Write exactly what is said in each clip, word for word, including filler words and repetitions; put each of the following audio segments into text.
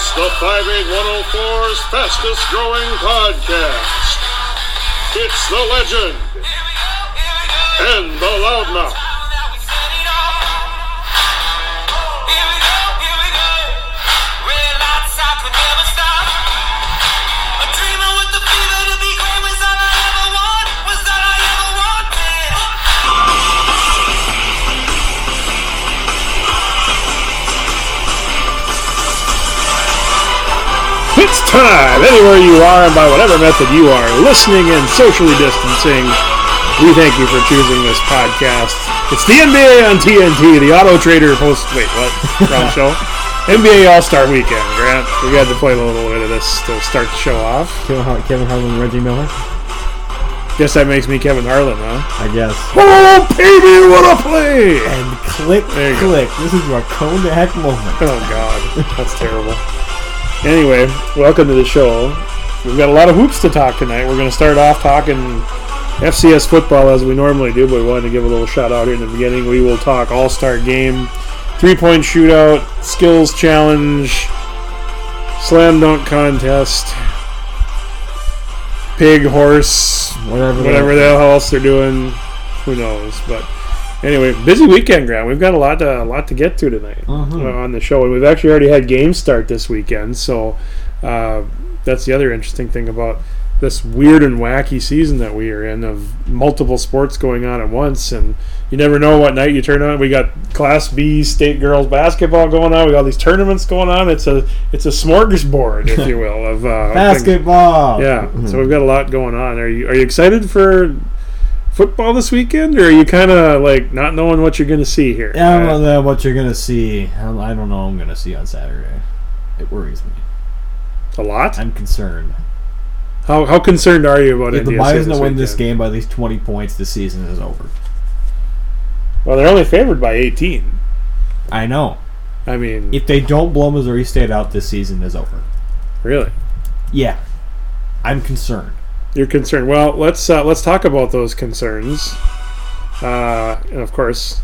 It's the five eight one oh four's fastest growing podcast. It's the legend and the loudmouth. It's time, anywhere you are and by whatever method you are listening and socially distancing, we thank you for choosing this podcast. It's the N B A on T N T, the Auto Trader post, wait, what? Wrong show. N B A All-Star Weekend, Grant. We had to play a little bit of this to start the show off. Kevin, Har- Kevin Harlan and Reggie Miller? Guess that makes me Kevin Harlan, huh? I guess. Oh, baby, what a play! And click, click. Go. This is a Kodak moment. Oh, God. That's terrible. Anyway, welcome to the show. We've got a lot of hoops to talk tonight. We're going to start off talking F C S football as we normally do, but we wanted to give a little shout out here in the beginning. We will talk All-Star Game, three-point shootout, skills challenge, slam dunk contest, pig, horse, whatever, whatever the hell else they're doing. Who knows? But anyway, busy weekend, Grant. We've got a lot to a lot to get to tonight mm-hmm. uh, on the show, and we've actually already had games start this weekend. So uh, that's the other interesting thing about this weird and wacky season that we are in, of multiple sports going on at once, and you never know what night you turn on. We got Class B state girls basketball going on. We got all these tournaments going on. It's a it's a smorgasbord, if you will, of uh, basketball. Things. Yeah, mm-hmm. So we've got a lot going on. Are you are you excited for football this weekend, or are you kind of like not knowing what you're going to see here? Yeah, I don't know what you're going to see. I don't know what I'm going to see on Saturday. It worries me. A lot? I'm concerned. How how concerned are you about it? If the Bison win this game by at least twenty points, the season is over. Well, they're only favored by eighteen. I know. I mean, if they don't blow Missouri State out, this season is over. Really? Yeah. I'm concerned. You're concerned. Well, let's uh, let's talk about those concerns. Uh, and of course,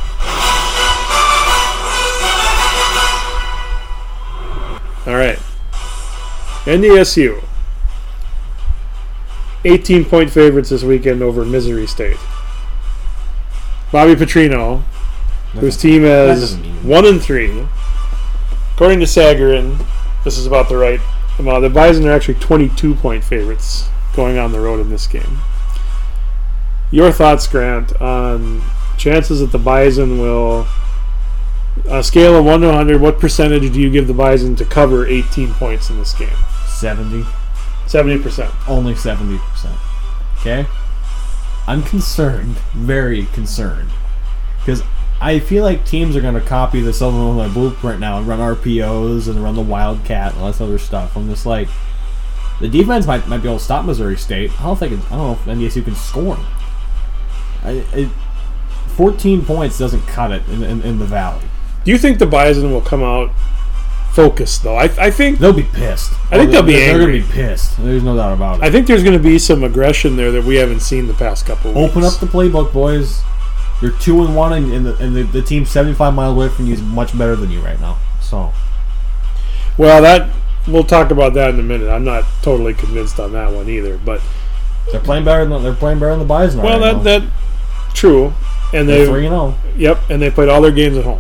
all right. N D S U, eighteen-point favorites this weekend over Missouri State. Bobby Petrino, whose team is one and three, according to Sagarin, this is about the right amount. The Bison are actually twenty-two-point favorites going on the road in this game. Your thoughts, Grant, on chances that the Bison will, on a scale of one to one hundred, what percentage do you give the Bison to cover eighteen points in this game? seventy. seventy percent. Only seventy percent. Okay? I'm concerned, very concerned, because I feel like teams are going to copy the Southern Illinois blueprint now and run R P Os and run the Wildcat and all this other stuff. I'm just like, the defense might might be able to stop Missouri State. I don't think it's, I don't know if N D S U can score. I, it, fourteen points doesn't cut it in, in, in the Valley. Do you think the Bison will come out focused, though? I, I think they'll be pissed. I think oh, they'll be they're, angry. They're going to be pissed. There's no doubt about it. I think there's going to be some aggression there that we haven't seen the past couple of weeks. Open up the playbook, boys. You're two and one, and, and, the, and the, the team seventy-five miles away from you is much better than you right now. So, well, that we'll talk about that in a minute. I'm not totally convinced on that one either, but they're playing better than they're playing better than the Bison. Well, right that now. that true, and they three and zero. Yep, and they played all their games at home.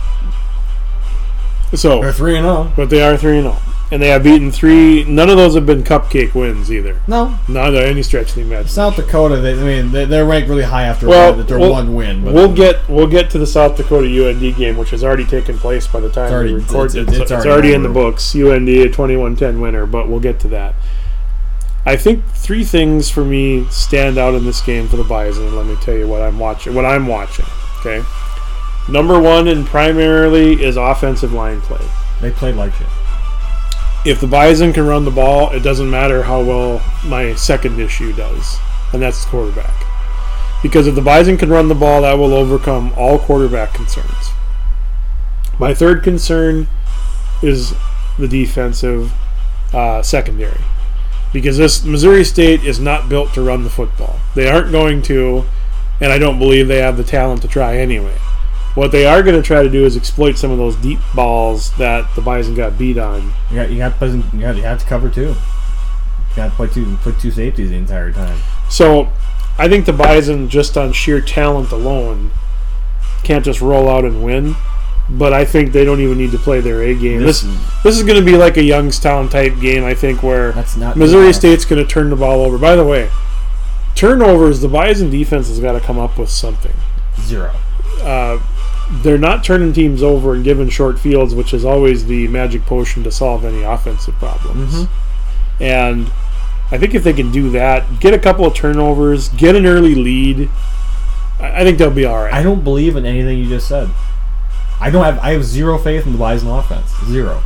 So they're three and zero, but they are three and zero, and they have beaten three. None of those have been cupcake wins either. No, not by any stretch of the imagination. South Dakota, they, I mean, they, they're ranked really high after well, their we'll, one win. But we'll get we'll get to the South Dakota U N D game, which has already taken place by the time already, we record it's, it. It's, it's, it's already, already in the books. U N D a twenty-one ten winner, but we'll get to that. I think three things for me stand out in this game for the Bison. Let me tell you what I'm watching. What I'm watching. Okay, number one and primarily is offensive line play. They played like shit. If the Bison can run the ball, it doesn't matter how well my second issue does, and that's the quarterback. Because if the Bison can run the ball, that will overcome all quarterback concerns. My third concern is the defensive uh, secondary. Because this Missouri State is not built to run the football. They aren't going to, and I don't believe they have the talent to try anyway. What they are going to try to do is exploit some of those deep balls that the Bison got beat on. You got you got you got you have to cover two. You got to play two put two safeties the entire time. So, I think the Bison, just on sheer talent alone, can't just roll out and win. But I think they don't even need to play their A game. This this, this is going to be like a Youngstown type game, I think, where That's not Missouri State's going to turn the ball over. By the way, turnovers, the Bison defense has got to come up with something. Zero. Uh, they're not turning teams over and giving short fields, which is always the magic potion to solve any offensive problems. Mm-hmm. And I think if they can do that, get a couple of turnovers, get an early lead, I, I think they'll be all right. I don't believe in anything you just said. I don't have. I have zero faith in the Bison offense. Zero.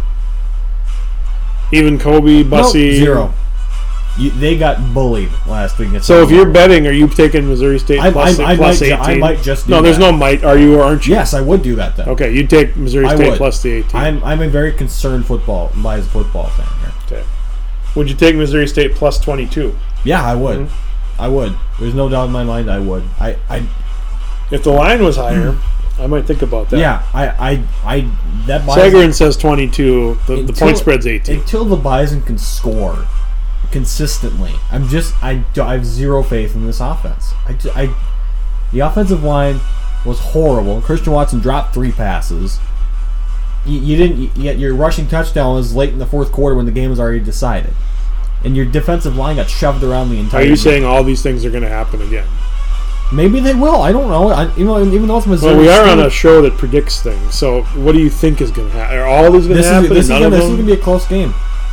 Even Kobe, Bussy, Nope, zero. You, they got bullied last week. So if you're betting, are you taking Missouri State I, plus, I, I, plus might, eighteen? I might just do no, there's that. no might. Are you or aren't you? Yes, I would do that then. Okay, you'd take Missouri I State would. plus the eighteen. I'm I'm a very concerned football Bison football fan here. Okay. Would you take Missouri State plus twenty-two? Yeah, I would. Mm-hmm. I would. There's no doubt in my mind I would. I, I If the line was higher, I might think about that. yeah, I I, I that Bison, Sagarin says twenty-two. The, the Until- point spread's eighteen. until the Bison can score consistently. I'm just I, I have zero faith in this offense. I, ju- I the offensive line was horrible. Christian Watson dropped three passes. You, you didn't yet your rushing touchdown was late in the fourth quarter when the game was already decided, and your defensive line got shoved around the entire. Are you game. saying all these things are going to happen again? Maybe they will. I don't know. I, you know, even though it's Missouri. Well, we are State, on a show that predicts things. So, what do you think is going to happen? Are all these going to This happen? is this is None gonna, of this is them? gonna be a close game.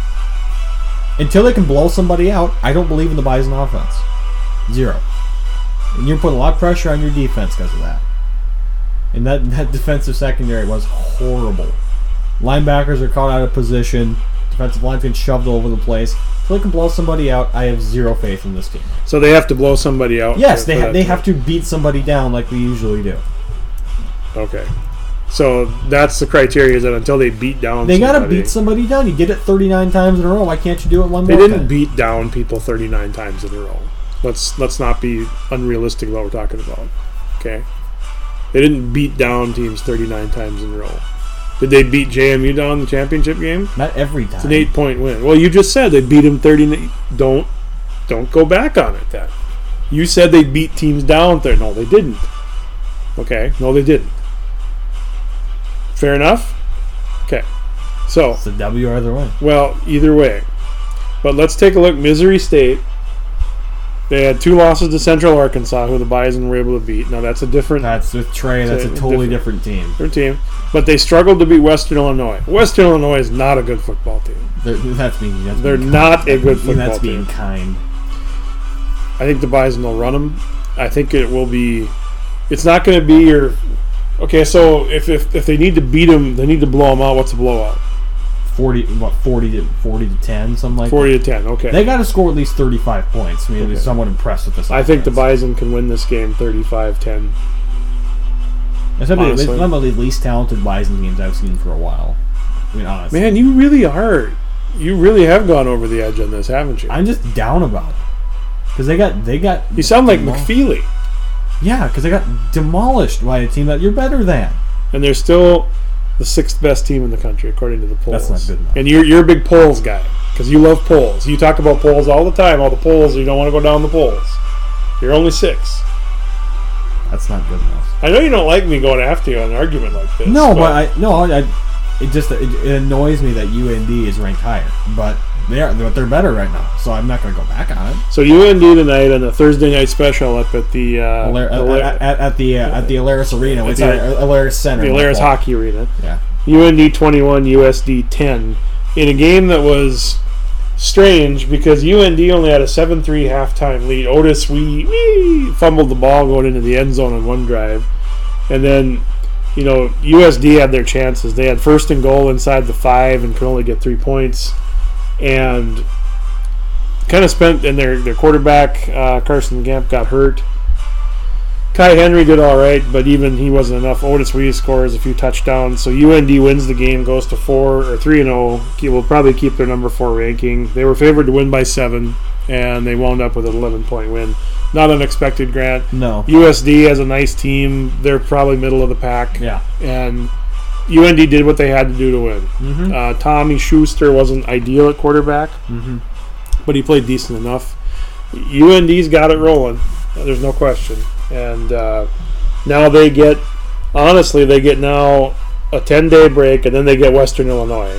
Until they can blow somebody out, I don't believe in the Bison offense. Zero. And you're putting a lot of pressure on your defense because of that. And that that defensive secondary was horrible. Linebackers are caught out of position. Defensive line's getting shoved all over the place. Until they can blow somebody out, I have zero faith in this team. So they have to blow somebody out. Yes, for- they for ha- that they to- have to beat somebody down like we usually do. Okay. So that's the criteria, is that until they beat down They got to somebody- beat somebody down. You did it thirty-nine times in a row. Why can't you do it one They more didn't time? beat down people thirty-nine times in a row. Let's let's not be unrealistic about what we're talking about. Okay? They didn't beat down teams thirty-nine times in a row. Did they beat J M U down in the championship game? Not every time. It's an eight-point win. Well, you just said they beat them thirty. Don't don't go back on it then. You said they beat teams down there. No, they didn't. Okay? No, they didn't. Fair enough? Okay. So, It's a W either way. well, either way. But let's take a look. Missouri State. They had two losses to Central Arkansas, who the Bison were able to beat. Now, that's a different, That's with Trey. That's a It's a totally different, team. different team. But they struggled to beat Western Illinois. Western Illinois is not a good football team. They're, that's being. That's They're being not a good kind. football That's being team. kind. I think the Bison will run them. I think it will be. It's not going to be your. Okay, so if, if if they need to beat them, they need to blow them out. What's a blowout? Forty, what forty to forty to ten, something like Forty to ten. Okay. that. They got to score at least thirty-five points. I mean, Okay. I'm somewhat impressed with this. I think the offense. Bison can win this game thirty-five ten. It's one of the- it's honestly. one of the least talented Bison teams I've seen for a while. I mean, honestly, Man, you really are. You really have gone over the edge on this, haven't you? I'm just down about it because they got they got. You sound like demol- McFeely. Yeah, because they got demolished by a team that you're better than. And they're still the sixth best team in the country, according to the polls. That's not good enough. And you're, you're a big polls guy, because you love polls. You talk about polls all the time, all the polls, you don't want to go down the polls. You're only six. That's not good enough. I know you don't like me going after you on an argument like this. No, but I no, I, I it just it, it annoys me that U N D is ranked higher, but they are but they're better right now, so I'm not going to go back on it. So U N D tonight on the Thursday night special up at the uh, Alar- Alar- at, at, at the uh, at the Alaris Arena, At it's the- our Alaris Center, the my Alaris fault. Hockey Arena. Yeah, U N D twenty-one, U S D ten, in a game that was strange because U N D only had a seven three halftime lead. Otis wee, wee, fumbled the ball going into the end zone on one drive. And then, you know, U S D had their chances. They had first and goal inside the five and could only get three points. And kind of spent, and their, their quarterback, uh, Carson Gamp, got hurt. Kai Henry did all right, but even he wasn't enough. Otis Wee scores a few touchdowns, so U N D wins the game, goes to four or three and zero. Will probably keep their number four ranking. They were favored to win by seven, and they wound up with an eleven point win. not unexpected, Grant. No. U S D has a nice team. They're probably middle of the pack. Yeah. And U N D did what they had to do to win. Mm-hmm. Uh, Tommy Schuster wasn't ideal at quarterback, Mm-hmm. but he played decent enough. U N D's got it rolling. There's no question. And uh, now they get, honestly, they get now a ten-day break, and then they get Western Illinois,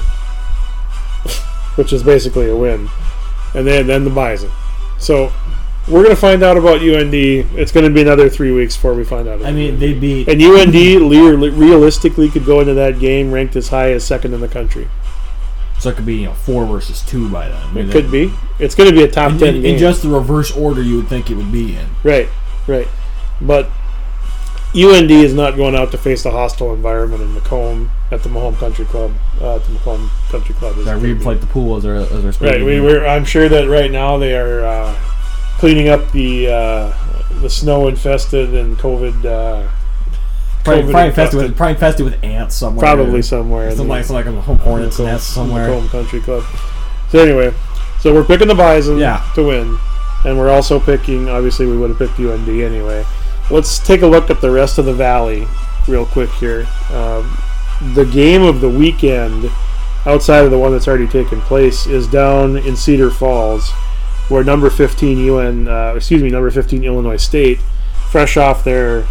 which is basically a win. And then, then the Bison. So we're going to find out about U N D. It's going to be another three weeks before we find out. I mean, they beat. And U N D le- realistically could go into that game ranked as high as second in the country. So it could be, you know, four versus two by then. I mean, It could be. It's going to be a top in, ten in, game. in just the reverse order you would think it would be in. Right, right. But U N D is not going out to face a hostile environment in Macomb at the Macomb Country Club. Uh, at the Macomb Country Club. That replayed the pool as their as their Right. We, we're, I'm sure that right now they are uh, cleaning up the uh, the snow infested and COVID. Uh, probably, COVID probably infested with probably infested with ants somewhere. Probably somewhere. Some in like the- some like a home hornets Macomb- nest somewhere. Macomb Country Club. So anyway, so we're picking the Bison Yeah. to win, and we're also picking. Obviously, we would have picked U N D anyway. Let's take a look at the rest of the Valley real quick here. Um, the game of the weekend, outside of the one that's already taken place, is down in Cedar Falls, where number fifteen U N, uh, excuse me, number fifteen Illinois State, fresh off their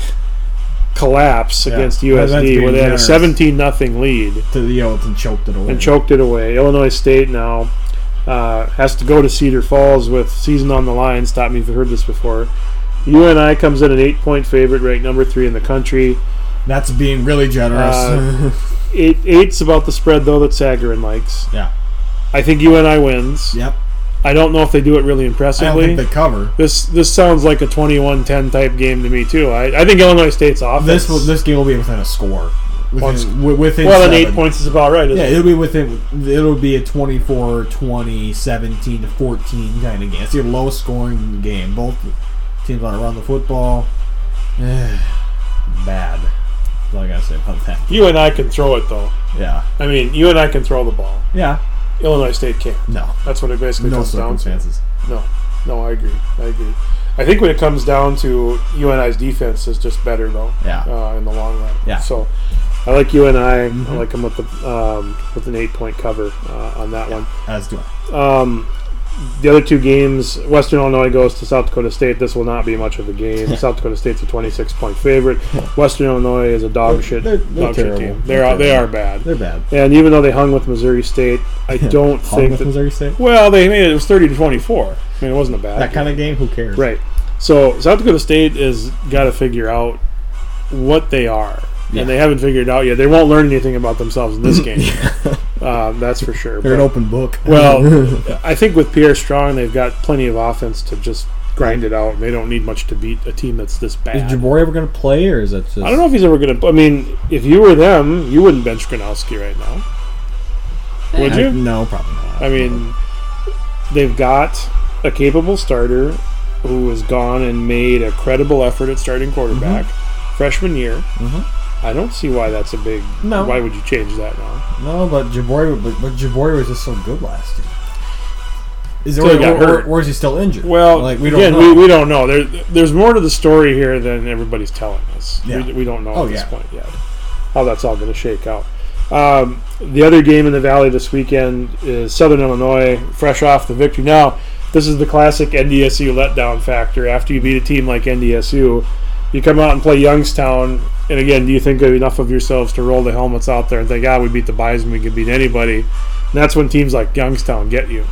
collapse Yeah. against That- U S that's D, being where they had a generous. seventeen nothing lead To the Yotes and choked it away. and choked it away. Illinois State now uh, has to go to Cedar Falls with season on the line. Stop me if you've heard this before. U N I comes in an eight-point favorite, ranked number three in the country. That's being really generous. Uh, Eight, eight's about the spread, though, that Sagarin likes. yeah. I think U N I wins. Yep. I don't know if they do it really I don't impressively. think they cover. This this sounds like a twenty-one ten type game to me, too. I, I think Illinois State's offense. This will, this game will be within a score. Once- Within, wi- within well, seven. then eight points is about right, isn't Yeah, it? it'll be within. It'll be a twenty-four twenty, seventeen to fourteen kind of game. It's a low scoring game. Both teams want to run the football. Bad. That's all I gotta say about that. U N I can throw it, though. Yeah. I mean, U N I can throw the ball. Yeah. Illinois State can't. No. That's what it basically No comes down to. circumstances. No, no, I agree. I agree. I think when it comes down to U N I's defense is just better though. Yeah. Uh, in the long run. Yeah. So I like U N I. Mhm. I like them with the um, with an eight point cover uh, on that one. As do I. Um, the other two games, Western Illinois goes to South Dakota State. This will not be much of a game. South Dakota State's a twenty-six point favorite. Western Illinois is a dog shit, They're- they're dog shit terrible. team. They're They're are, they terrible. are bad. They're bad. And even though they hung with Missouri State, I don't Hung think with that. Missouri State. Well, they made it. It was thirty to twenty-four. I mean, it wasn't a bad. That game. kind of game. Who cares? Right. So South Dakota State has got to figure out what they are, Yeah. and they haven't figured it out yet. They won't learn anything about themselves in this game. um, that's for sure. They're an But- open book. well, I think with Pierre Strong, they've got plenty of offense to just grind it out. They don't need much to beat a team that's this bad. Is Jabori ever going to play, or is that just? I don't know if he's ever going to. I mean, if you were them, you wouldn't bench Gronowski right now, would I- you? No, probably not. I mean, they've got a capable starter who has gone and made a credible effort at starting quarterback freshman year. Mhm. I don't see why that's a big. No. Why would you change that now? No, but Jabori, but, but Jabori was just so good last year. Is Till or, he got or, hurt. or is he still injured? Well, like we don't again, know. we, we don't know. There, there's more to the story here than everybody's telling us. Yeah. We, we don't know Oh, at this yeah. point yet how that's all going to shake out. Um, the other game in the Valley this weekend is Southern Illinois, fresh off the victory. Now, this is the classic N D S U letdown factor. After you beat a team like N D S U, you come out and play Youngstown, and again, do you think enough of yourselves to roll the helmets out there and think, ah, we beat the Bison, we can beat anybody? And that's when teams like Youngstown get you.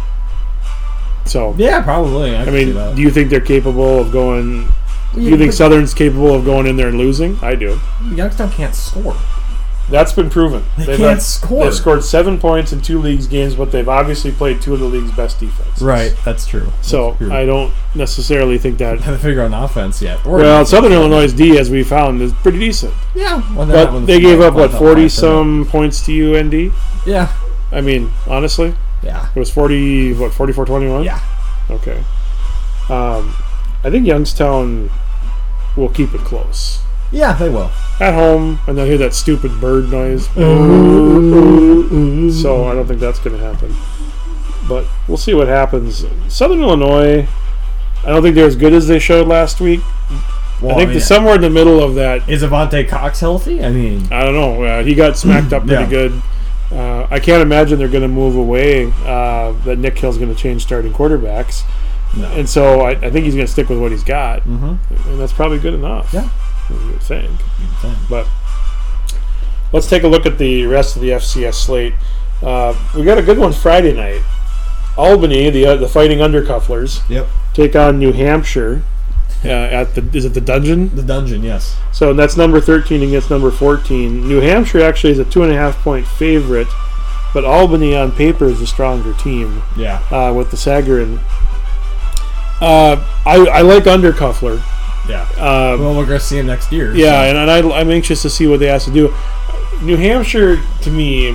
So, Yeah, probably. I, I can see mean, that. do you think they're capable of going? Do you Yeah, think but Southern's capable of going in there and losing? I do. Youngstown can't score. That's been proven. They They've can't had- score. They've scored seven points in two leagues games, but they've obviously played two of the league's best defenses. Right, that's true. So That's true. I don't necessarily think that. haven't figured out an offense yet. Or Well, defense. Southern Illinois' D, as we found, is pretty decent. Yeah, well, they're not But one of they the gave five up, what, top forty five, some points to U N D? Yeah, I mean, honestly, yeah, it was forty, what, forty-four twenty-one? yeah. Okay. Um, I think Youngstown will keep it close. Yeah, they will. At home, and they'll hear that stupid bird noise. So I don't think that's going to happen. But we'll see what happens. Southern Illinois, I don't think they're as good as they showed last week. Well, I think I mean, the, somewhere in the middle of that. Is Avante Cox healthy? I mean, I don't know. Uh, he got smacked up pretty Yeah. good. Uh, I can't imagine they're going to move away. Uh, that Nick Hill's going to change starting quarterbacks, no. and so I, I think he's going to stick with what he's got, Mm-hmm. and that's probably good enough. Yeah. you would think. But let's take a look at the rest of the F C S slate. Uh, we got a good one Friday night. Albany, the uh, the Fighting Undercufflers, Yep. take on New Hampshire uh, at the is it the Dungeon? The Dungeon, yes. So that's number thirteen against number fourteen. New Hampshire actually is a two and a half point favorite, but Albany on paper is a stronger team Yeah. uh, with the Sagarin. Uh, I I like Undercuffler. Yeah. Uh, Well, we're going to see him next year. yeah, so. and, and I, I'm anxious to see what they have to do. New Hampshire, to me,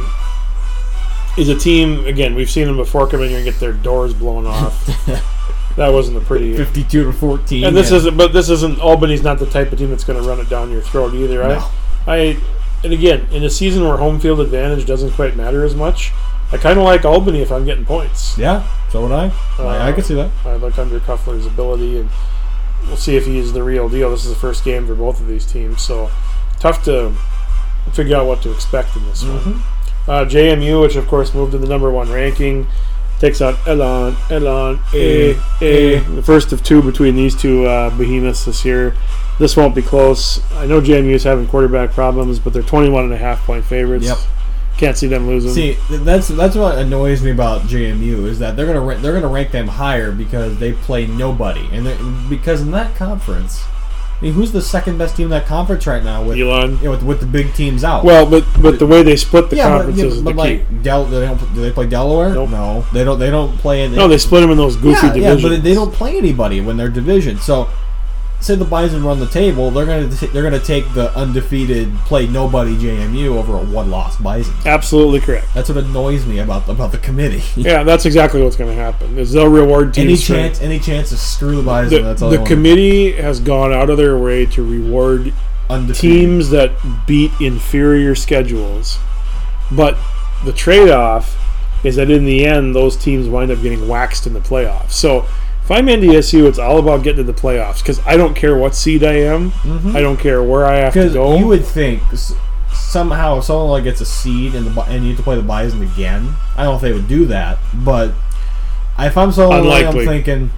is a team. Again, we've seen them before come in here and get their doors blown off. That wasn't a pretty. fifty-two to fourteen. And this isn't, but this isn't. Albany's not the type of team that's going to run it down your throat either. No. I, I, and again, in a season where home field advantage doesn't quite matter as much, I kind of like Albany if I'm getting points. Yeah, so would I. Uh, I, I can see that. I like Undercuffler's ability, and we'll see if he's the real deal. This is the first game for both of these teams, so tough to figure out what to expect in this Mm-hmm. one. Uh, J M U, which of course moved to the number one ranking, takes on Elon, Elon, A, A. The first of two between these two uh, behemoths this year. This won't be close. I know J M U is having quarterback problems, but they're twenty-one and a half point favorites. Yep. Can't see them losing. See, th- that's that's what annoys me about J M U is that they're gonna ra- they're gonna rank them higher because they play nobody, and they're- because in that conference, I mean, who's the second best team in that conference right now with Elon. you know, with, with the big teams out? Well, but but the way they split the yeah, but, conferences yeah, is but the like key. Del, do they, don't, do they play Delaware? Nope. No, they don't. They don't play in. No, they split them in those goofy yeah, divisions. yeah, but they don't play anybody when they're division. So, say the Bison run the table, they're gonna t- they're gonna take the undefeated, play nobody J M U over a one loss Bison. Absolutely correct. That's what annoys me about about the committee. Yeah, that's exactly what's going to happen. Is they'll reward teams. any strength. chance, any chance to screw the Bison? The, that's all the they want. committee has gone out of their way to reward Undefeated. teams that beat inferior schedules, but the trade-off is that in the end, those teams wind up getting waxed in the playoffs. So if I'm N D S U, it's all about getting to the playoffs because I don't care what seed I am. Mhm. I don't care where I have to Because go. you would think s- somehow if someone like gets a seed and the Bi- and you have to play the Bison again. I don't know if they would do that, but if I'm someone like I'm Unlikely. thinking,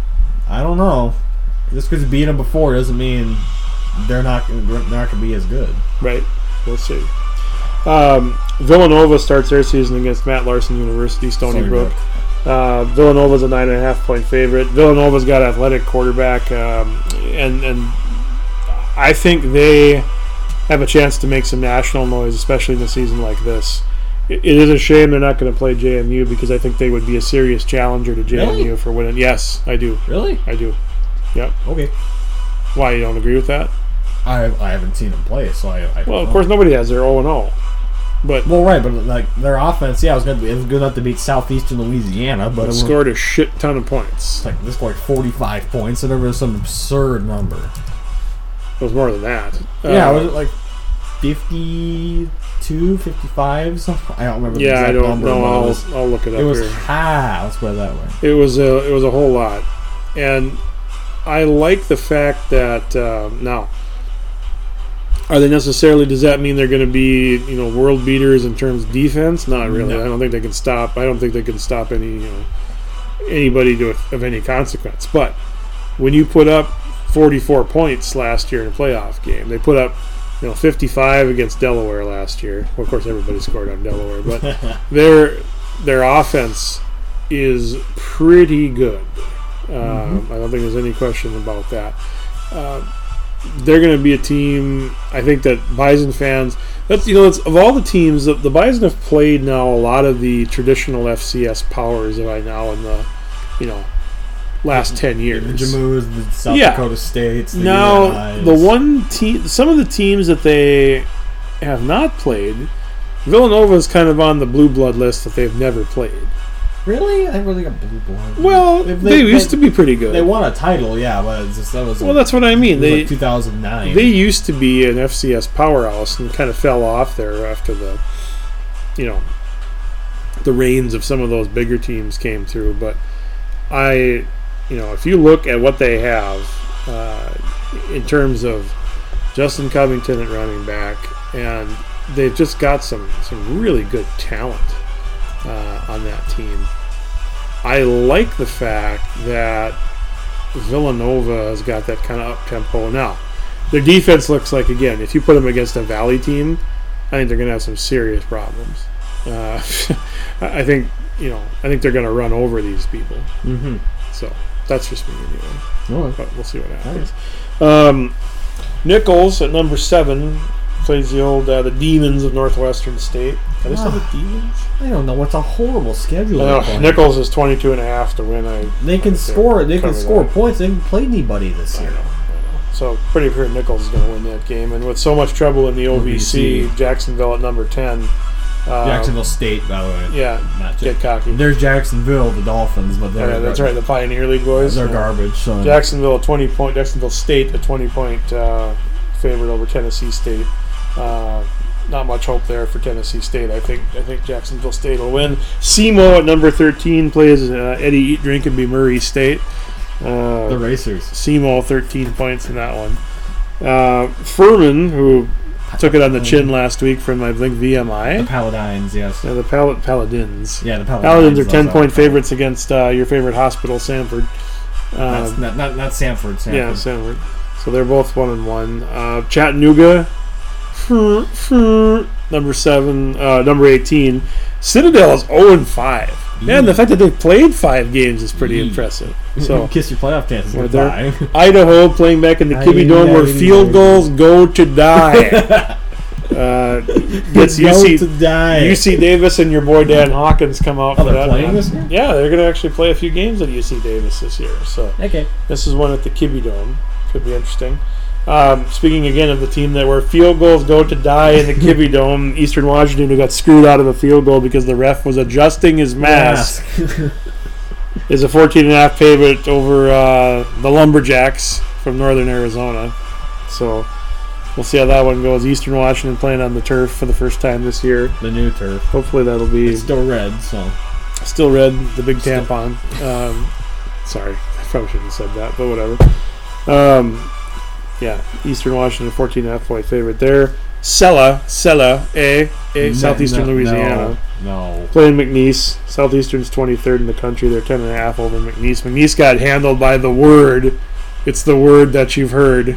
I don't know. Just because you beat them before doesn't mean they're not gonna- they're not going to be as good. Right. We'll see. Um, Villanova starts their season against Matt Larson University, Stony, Stony Brook. Brook. Uh, Villanova's a nine and a half point favorite. Villanova's got athletic quarterback, um, and and I think they have a chance to make some national noise, especially in a season like this. It, it is a shame they're not going to play J M U because I think they would be a serious challenger to J M U Really? for winning. Yes, I do. Really? I do. Yep. Okay. Why, you don't agree with that? I I haven't seen them play, so I. I don't Well, of know. course nobody has. They're oh and oh. But Well, right, but like their offense, yeah, it was good. It was good enough to beat Southeastern Louisiana, but it was scored a shit ton of points. like this scored forty-five points, and there was some absurd number. It was more than that. Yeah, Uh, was it like fifty-two, fifty-five, something? I don't remember the Yeah, exact I don't number. know. but I'll, It was, I'll look it up it was here. high, let's put it that way. It was a it was a whole lot, and I like the fact that uh, now are they necessarily? Does that mean they're going to be you know world beaters in terms of defense? Not really. No. I don't think they can stop. I don't think they can stop any you know anybody to of any consequence. But when you put up forty-four points last year in a playoff game, they put up you know fifty-five against Delaware last year. Well, of course, everybody scored on Delaware, but their their offense is pretty good. Um, Mm-hmm. I don't think there's any question about that. Uh, they're going to be a team. I think that Bison fans. That's you know, it's, of all the teams, the, the Bison have played now a lot of the traditional F C S powers right now in the you know last ten years. The Jamoos, the South Yeah. Dakota States. The Now, U N Is. the one team, some of the teams that they have not played, Villanova is kind of on the blue blood list that they've never played. Really? I really got blue blood. Well, If they, used to be pretty good. They won a title, yeah, but it's just, that was. well, that's what I mean. it was They like two thousand nine. they used to be an F C S powerhouse and kind of fell off there after the, you know, the reigns of some of those bigger teams came through. But I, you know, if you look at what they have uh, in terms of Justin Covington at running back, and they've just got some, some really good talent uh, on that team. I like the fact that Villanova has got that kind of up-tempo. Now, their defense looks like, again, if you put them against a Valley team, I think they're going to have some serious problems. Uh, I think, you know, I think they're going to run over these people. Mm-hmm. So that's just me anyway. Okay. But we'll see what happens. Um, Nichols at number seven plays the old uh, the Demons of Northwestern State. Are they still the Demons? I don't know. It's a horrible schedule. I know. Nichols is twenty-two and a half to win. I they can score. They can score that. points. They haven't played anybody this I year. know, I know. So pretty sure Nichols is going to win that game. And with so much trouble in the O V C, O V C. Jacksonville at number ten. Uh, Jacksonville State, by the way. Yeah. Not get cocky. There's Jacksonville, the Dolphins, but they're yeah, that's right. The Pioneer League boys. They're yeah. garbage. So. Jacksonville twenty point. Jacksonville State a twenty point uh, favorite over Tennessee State. Uh, not much hope there for Tennessee State. I think I think Jacksonville State will win. SEMO at number thirteen plays uh, Eddie Eat Drink and Be Murray State. Uh, the Racers. SEMO thirteen points in that one. Uh, Furman, who took it on the chin last week from I think V M I. The Paladins, yes. Yeah, the Pal- Paladins. Yeah, the Paladins. Paladins are ten point favorites against uh, your favorite hospital, Sanford. Uh, That's not not not Sanford. Sanford. Yeah, Sanford. So they're both one and one. Uh, Chattanooga, number seven, uh, number eighteen. Citadel is zero and five. Man, the fact that they've played five games is pretty Eee. impressive. So kiss your playoff chances. Right Goodbye. there. Idaho playing back in the Kibbe Dome where field goals go to die. uh, gets U C to die. U C Davis and your boy Dan Hawkins come out Oh, for they're that. playing man. this year? Yeah, they're going to actually play a few games at U C Davis this year. So Okay. this is one at the Kibbe Dome. Could be interesting. Um, speaking again of the team that where field goals go to die in the Kibbe Dome, Eastern Washington, who got screwed out of a field goal because the ref was adjusting his mask, is a fourteen and a half favorite over uh, the Lumberjacks from Northern Arizona. So we'll see how that one goes. Eastern Washington playing on the turf for the first time this year. The new turf. Hopefully that'll be It's still red, so still red. The big tampon. Um, sorry, I probably shouldn't have said that, but whatever. Um, Yeah, Eastern Washington, fourteen and a half point favorite there. Sella, Sella, A, A, No, Southeastern no, Louisiana. No. no. Playing McNeese. Southeastern's twenty-third in the country. They're ten and a half over McNeese. McNeese got handled by the word. It's the word that you've heard.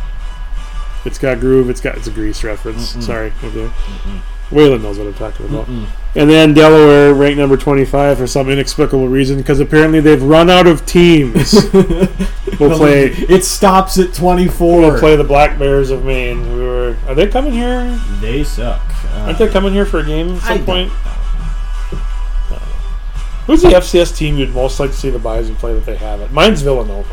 It's got groove. It's got it's a Grease reference. Mm-mm. Sorry. Okay. Mm-mm. Waylon knows what I'm talking about. Mm-mm. And then Delaware ranked number twenty-five for some inexplicable reason because apparently they've run out of teams. We'll play. It stops at twenty-four. We'll play the Black Bears of Maine. Who are are they coming here? They suck. Uh, Aren't they coming here for a game at I some point? don't know. Who's the F C S team you'd most like to see the Bison play that they haven't? Mine's Villanova.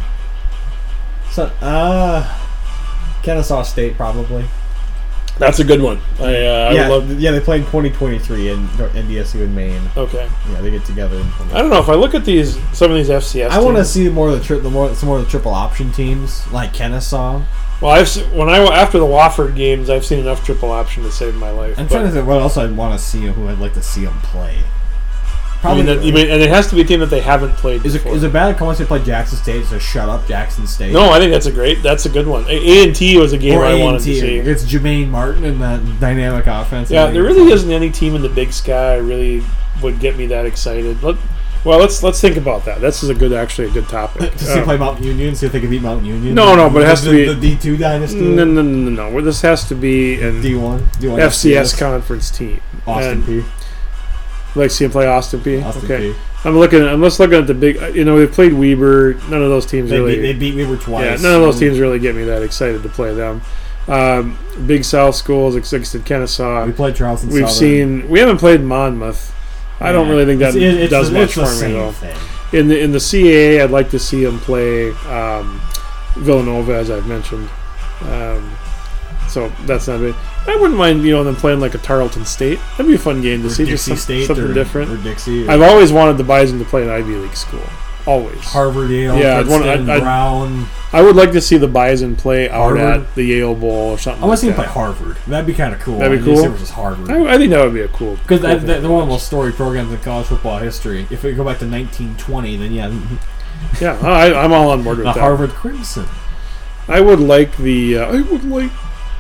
So, uh, Kennesaw State probably. That's a good one. I, uh, I yeah, would love. yeah, they played twenty twenty-three in N D S U in Maine. Okay. Yeah, they get together. In I don't know if I look at these some of these F C S. I want to teams- see more of the, tri- the more some more of the triple option teams like Kennesaw. Well, I've se- when I after the Wofford games, I've seen enough triple option to save my life. I'm but- trying to think what else I'd want to see, who I'd like to see them play. I mean, that, you mean, and it has to be a team that they haven't played. Is it before. is it bad once they play Jackson State? So shut up, Jackson State. No, I think that's a great. That's a good one. A and T was a game Or I A and T wanted to see. It's Jermaine Martin and that dynamic offense. Yeah, there really isn't any team in the Big Sky really would get me that excited. Let, well, let's let's think about that. This is a good, actually, a good topic. To see Uh, play Mountain Union, see if they can beat Mountain Union. No, no, but it has the, to be- the D two dynasty. no, no, no, no, no. Well, this has to be an D one, D one F C S conference team. Austin And P. I'd like to see him play Austin P. Austin okay. P. I'm looking. I'm just looking at the big. You know, they've played Weber. None of those teams They really. beat, they beat Weaver twice. Yeah, none of those teams really get me that excited to play them. Um, Big South schools, except Kennesaw. We played Charleston. We've Southern. seen. We haven't played Monmouth. I don't Yeah. really think that It's- it- it's does the- much it's the for me same though. thing. In the in the C A A, I'd like to see them play um, Villanova, as I've mentioned. Um, so that's not big. I wouldn't mind, you know, them playing like a Tarleton State. That'd be a fun game to Or see. Dixie Just some, State something or, different. or Dixie. Or I've always wanted the Bison to play an Ivy League school. Always. Harvard, Yale, Yeah, I'd Princeton, want- I'd- I'd- Brown. I would like to see the Bison play out Harvard? at the Yale Bowl or something I want like to see them that. play Harvard. That'd be kind of cool. That'd be U C cool. versus Harvard. I, I think that would be a cool. Because cool that, thing that, to they're one of the watch. most storied programs in college football history. If we go back to nineteen twenty, then yeah, Yeah, I, I'm all on board with the that. Harvard Crimson. I would like the. Uh, I would like.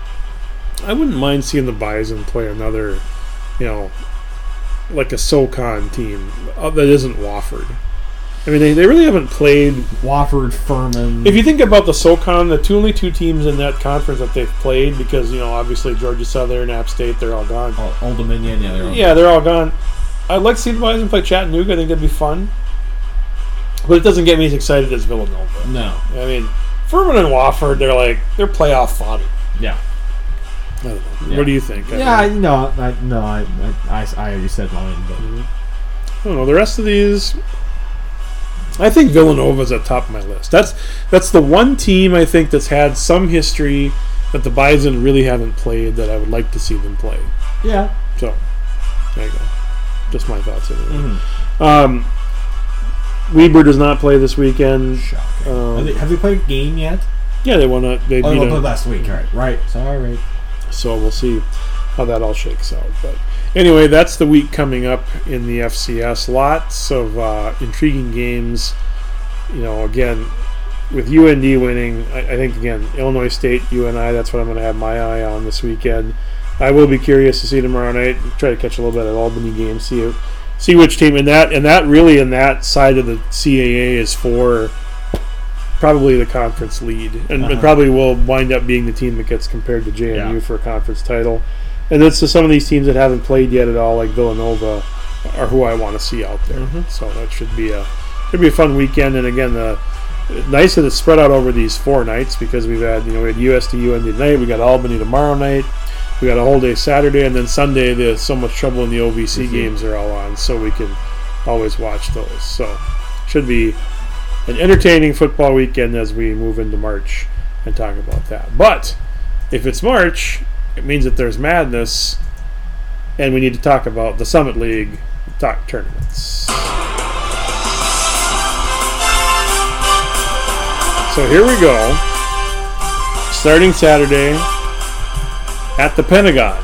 I wouldn't mind seeing the Bison play another, you know, like a SoCon team uh, that isn't Wofford. I mean, they, they really haven't played Wofford, Furman. If you think about the SoCon, the two only two teams in that conference that they've played, because, you know, obviously Georgia Southern, App State, they're all gone. Oh, Old Dominion, yeah, they're all Yeah, gone. they're all gone. I'd like to see the Bison play Chattanooga. I think that'd be fun. But it doesn't get me as excited as Villanova. No. I mean, Furman and Wofford, they're like, they're playoff fodder. Yeah. I don't know. Yeah. What do you think? I Yeah, mean, no, I, no, I, I, I already said mine, but I don't know. The rest of these, I think Villanova's at the top of my list. That's that's the one team I think that's had some history that the Bison really haven't played that I would like to see them play. yeah. So, there you go. Just my thoughts anyway. Mm-hmm. Um, Weber does not play this weekend. Shocking. Um, have, they, have they played a game yet? Yeah, they won. A, they Oh, beat they a- played last week. All right, right. Sorry. So we'll see how that all shakes out. But anyway, that's the week coming up in the F C S. Lots of uh, intriguing games. You know, again, with U N D winning, I, I think, again, Illinois State, U N I, that's what I'm going to have my eye on this weekend. I will be curious to see tomorrow night. Try to catch a little bit of Albany game, see see which team. And that, and that really in that side of the C A A is for probably the conference lead, and, Uh-huh. and probably will wind up being the team that gets compared to J M U Yeah. for a conference title. And it's some of these teams that haven't played yet at all, like Villanova, are who I want to see out there. Mhm. So that should be a should be a fun weekend. And again, the nice that it's spread out over these four nights, because we've had you know we had U S D U N D tonight, we got Albany tomorrow night, we got a whole day Saturday, and then Sunday there's so much trouble in the O V C Mhm. games are all on, so we can always watch those. So should be an entertaining football weekend as we move into March and talk about that. But if it's March, it means that there's madness, and we need to talk about the Summit League talk tournaments. So here we go. Starting Saturday at the Pentagon.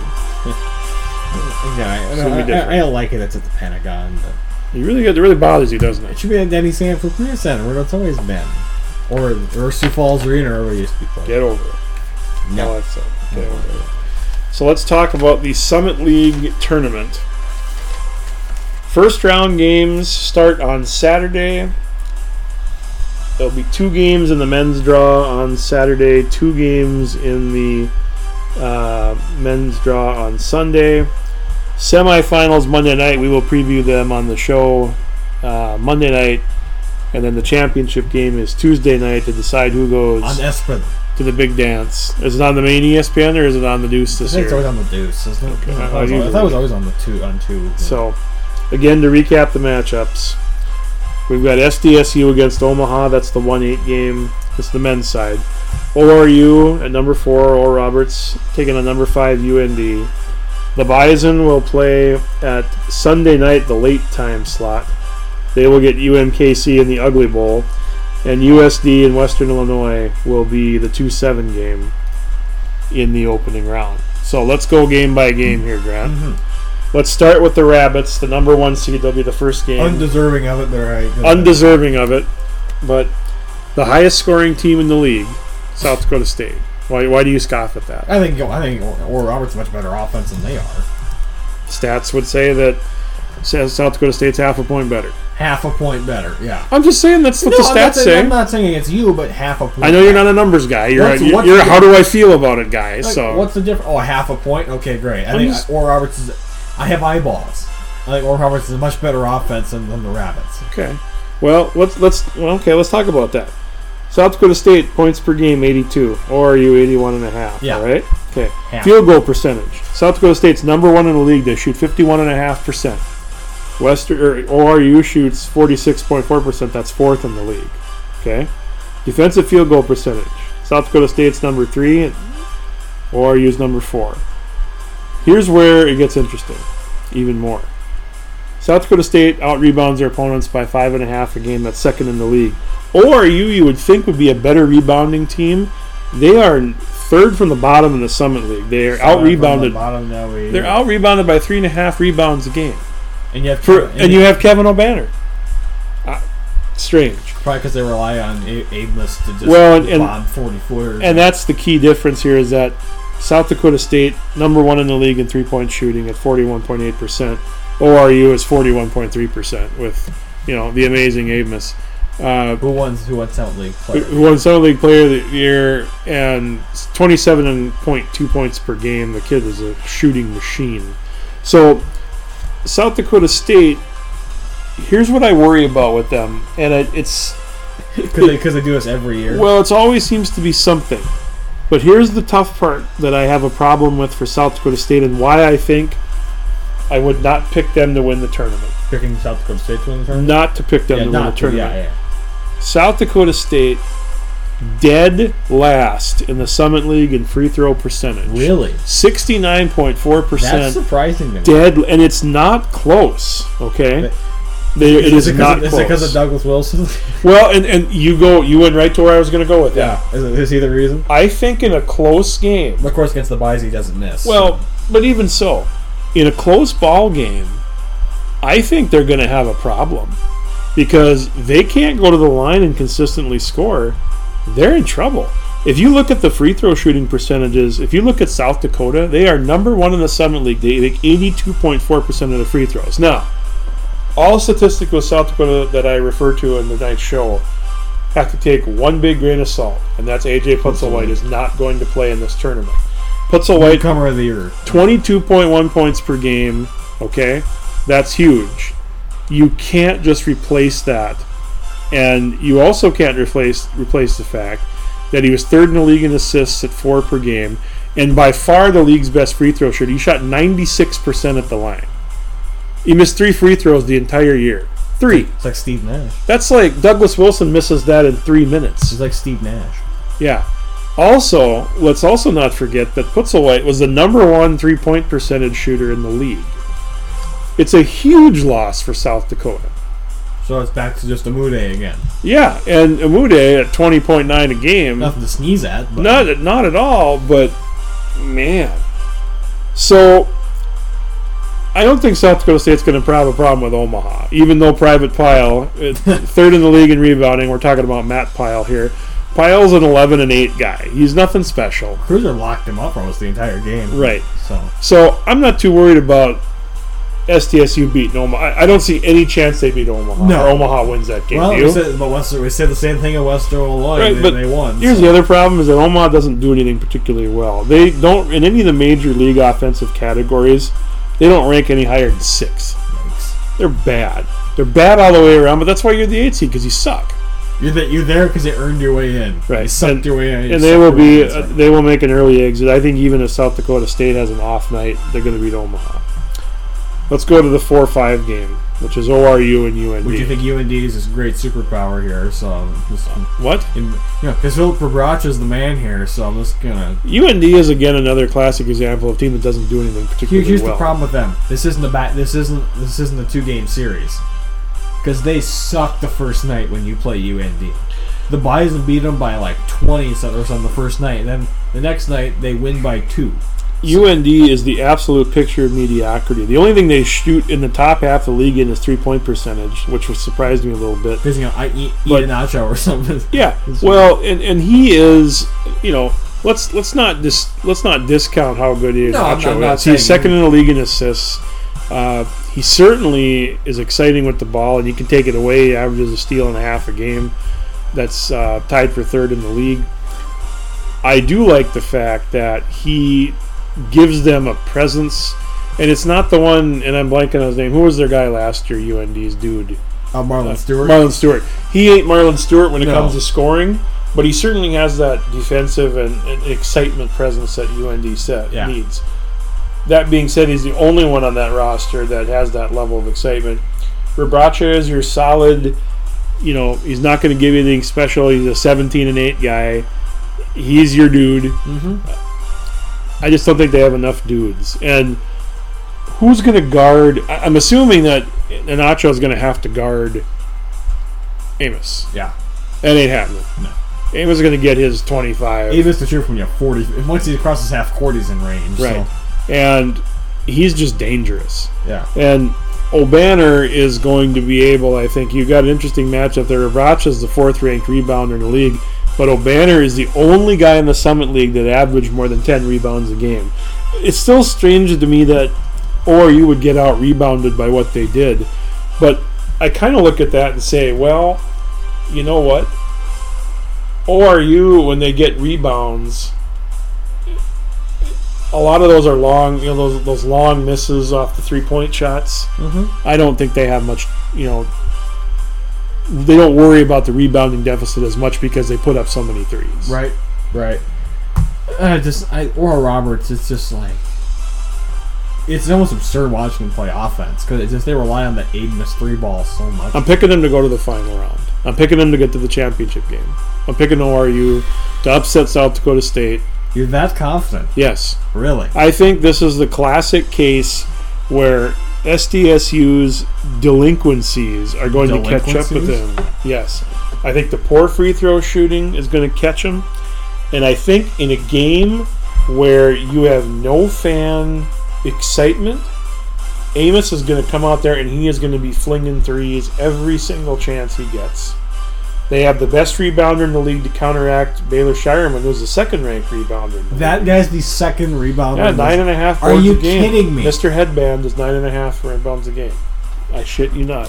Yeah, I, It's gonna be I, different. I, I don't like it. It's at the Pentagon, but You really get it really bothers you, doesn't it it? should be at Denny Sanford Career Center where it's always been, or or Sioux Falls Arena, or where it used to be played. Get over it. No. No, that's it. Get over it. So let's talk about the Summit League tournament. First round games start on Saturday. There'll be two games in the men's draw on Saturday, two games in the uh, men's draw on Sunday. Semifinals Monday night. We will preview them on the show uh, Monday night. And then the championship game is Tuesday night to decide who goes On Esprit. to the big dance. Is it on the main E S P N or is it on the Deuce I this think it's year? always on the Deuce, isn't it? Okay. I, I- thought it was, I I thought it was always on the two on two. So, again, to recap the matchups, we've got S D S U against Omaha. That's the one eight game. That's the men's side. O R U at number four, Oral Roberts, taking on number five U N D. The Bison will play at Sunday night, the late time slot. They will get U M K C in the Ugly Bowl. And U S D in Western Illinois will be the two seven game in the opening round. So let's go game by game here, Grant. Mm-hmm. Let's start with the Rabbits. The number one seed will be the first game. Undeserving of it, but all right. Undeserving of it. But the highest scoring team in the league, South Dakota State. Why, why do you scoff at that? I think I think Oral Roberts is much better offense than they are. Stats would say that South Dakota State's half a point better. Half a point better, yeah. I'm just saying that's what No, the I'm not stats saying, say. I'm not saying it's you, but half a point. I know you're better. not a numbers guy. You're, What's- a, you're, what's you're a the- how do I feel about it guy. Like, so what's the difference? Oh, half a point. Okay, great. I I'm think just- Oral Roberts is. I have eyeballs. I think Oral Roberts is a much better offense than, than the Rabbits. okay. Well, let's let's well, okay. Let's talk about that. South Dakota State points per game eighty-two, or are you eighty-one and a half? Yeah. All right. Okay. Half. Field goal percentage. South Dakota State's number one in the league. They shoot fifty-one and a half percent. Western or O R U shoots forty-six point four percent. That's fourth in the league. Okay. Defensive field goal percentage. South Dakota State's number three, and O R U's number four. Here's where it gets interesting, even more. South Dakota State out rebounds their opponents by five and a half a game. That's second in the league. O R U, you would think, would be a better rebounding team. They are third from the bottom in the Summit League. They are out rebounded. Bottom, now we, They're out rebounded by three and a half rebounds a game. And you have For and, and you have Kevin O'Banner. I, strange. Probably because they rely on a- Amos to just well, and, bomb forty footers. And that's the key difference here is that South Dakota State, number one in the league in three-point shooting at forty-one point eight percent. O R U is forty-one point three percent with, you know, the amazing Amos. Uh, who won? Who won South League Player? Who won South League Player of the Year and twenty-seven point two points per game. The kid is a shooting machine. So, South Dakota State. Here's what I worry about with them, and it, it's because they, they do this every year. Well, it always seems to be something. But here's the tough part that I have a problem with for South Dakota State, and why I think I would not pick them to win the tournament. Picking South Dakota State to win the tournament? Not to pick them yeah, to win the to, tournament. Yeah, yeah. South Dakota State, dead last in the Summit League in free throw percentage. Really? sixty-nine point four percent. That's surprising to me. Dead, and it's not close, okay? But, They, it is, is it not of, close. Is it because of Douglas Wilson? Well, and, and you go, you went right to where I was going to go with that. Yeah. Is, it, is he the reason? I think in a close game. Of course, against the Buys, he doesn't miss. Well, so. but even so, in a close ball game, I think they're going to have a problem because they can't go to the line and consistently score. They're in trouble. If you look at the free throw shooting percentages, if you look at South Dakota, they are number one in the Summit League. They make eighty-two point four percent of the free throws. Now, all statistics with South Dakota that I refer to in the night show have to take one big grain of salt, and that's A J Putzelwhite is not going to play in this tournament. Putzelwhite, Newcomer of the year, twenty-two point one points per game. Okay, that's huge. You can't just replace that, and you also can't replace replace the fact that he was third in the league in assists at four per game, and by far the league's best free throw shooter. He shot ninety-six percent at the line. He missed three free throws the entire year. Three. It's like Steve Nash. That's like Douglas Wilson misses that in three minutes. He's like Steve Nash. Yeah. Also, let's also not forget that Putzelwhite was the number one three-point percentage shooter in the league. It's a huge loss for South Dakota. So it's back to just Amude again. Yeah, and Amude at twenty point nine a game. Nothing to sneeze at. But. Not, not at all, but man. So I don't think South Dakota State's going to have a problem with Omaha, even though Private Pyle, third in the league in rebounding. We're talking about Matt Pyle here. Pyle's an eleven and eight guy. He's nothing special. Cruiser locked him up almost the entire game. Right. So, so I'm not too worried about S T S U beating Omaha. I, I don't see any chance they beat Omaha. No. Or Omaha wins that game. Well, Do you? we said, but once we said the same thing at Western Illinois, Right, they, but they won. Here's so. the other problem is that Omaha doesn't do anything particularly well. They don't, in any of the major league offensive categories, they don't rank any higher than six. Yikes. They're bad. They're bad all the way around, but that's why you're the eight seed, because you suck. You're, the, you're there because you earned your way in. Right. You sucked and, your way in. And they will be. Uh, they will make an early exit. I think even if South Dakota State has an off night, they're going to beat Omaha. Let's go to the four five game, which is O R U and U N D. Would you think U N D is this great superpower here? So I'm just, what? In, you know, because Philip Prabracha is the man here, so I'm just gonna. U N D is again another classic example of a team that doesn't do anything particularly Here's well. the problem with them. This isn't a bat. This isn't. This isn't a two game series. Because they suck the first night when you play U N D. The Bison beat them by like twenty or something the first night, and then the next night they win by two. U N D is the absolute picture of mediocrity. The only thing they shoot in the top half of the league in is three-point percentage, which was surprised me a little bit. Because, you know, I eat, eat But- a nacho or something. Yeah, well, and, and he is, you know, let's let's not dis, let's not discount how good No, I'm Iheanacho not- I'm not is. He's saying- second in the league in assists. Uh, he certainly is exciting with the ball, and he can take it away. He averages a steal and a half a game. That's uh, tied for third in the league. I do like the fact that he gives them a presence, and it's not the one, and I'm blanking on his name. Who was their guy last year, U N D's dude? Uh, Marlon Uh, Stewart. Marlon Stewart. He ain't Marlon Stewart when it No. comes to scoring, but he certainly has that defensive and, and excitement presence that U N D set Yeah. needs. That being said, he's the only one on that roster that has that level of excitement. Prabracha is your solid, you know, he's not going to give you anything special. He's a seventeen and eight guy. He's your dude. Mm-hmm. I just don't think they have enough dudes. And who's going to guard? I- I'm assuming that Iheanacho is going to have to guard Amos. Yeah. That ain't happening. No. Amos is going to get his twenty-five. Amos the truth when you have forty. Once he crosses half court, he's in range. Right. So, And he's just dangerous. yeah. And O'Banner is going to be able, I think, you've got an interesting matchup there. Rebraca is the fourth-ranked rebounder in the league, but O'Banner is the only guy in the Summit League that averaged more than ten rebounds a game. It's still strange to me that O R U would get out-rebounded by what they did, but I kind of look at that and say, well, you know what? O R U, when they get rebounds, a lot of those are long, you know, those those long misses off the three-point shots. Mm-hmm. I don't think they have much, you know, they don't worry about the rebounding deficit as much because they put up so many threes. Right, right. Uh, just I, Oral Roberts, it's just like, it's almost absurd watching them play offense because it's just they rely on the aimless three ball so much. I'm picking them to go to the final round. I'm picking them to get to the championship game. I'm picking O R U to upset South Dakota State. You're that confident? Yes. Really? I think this is the classic case where S D S U's delinquencies are going to catch up with them. Yes. I think the poor free throw shooting is going to catch them. And I think in a game where you have no fan excitement, Amos is going to come out there and he is going to be flinging threes every single chance he gets. They have the best rebounder in the league to counteract Baylor Shireman, who's the second-ranked rebounder. That guy's the second rebounder. Yeah, nine and a half Are boards you a game. kidding me? Mister Headband is nine and a half rebounds a game. I shit you not.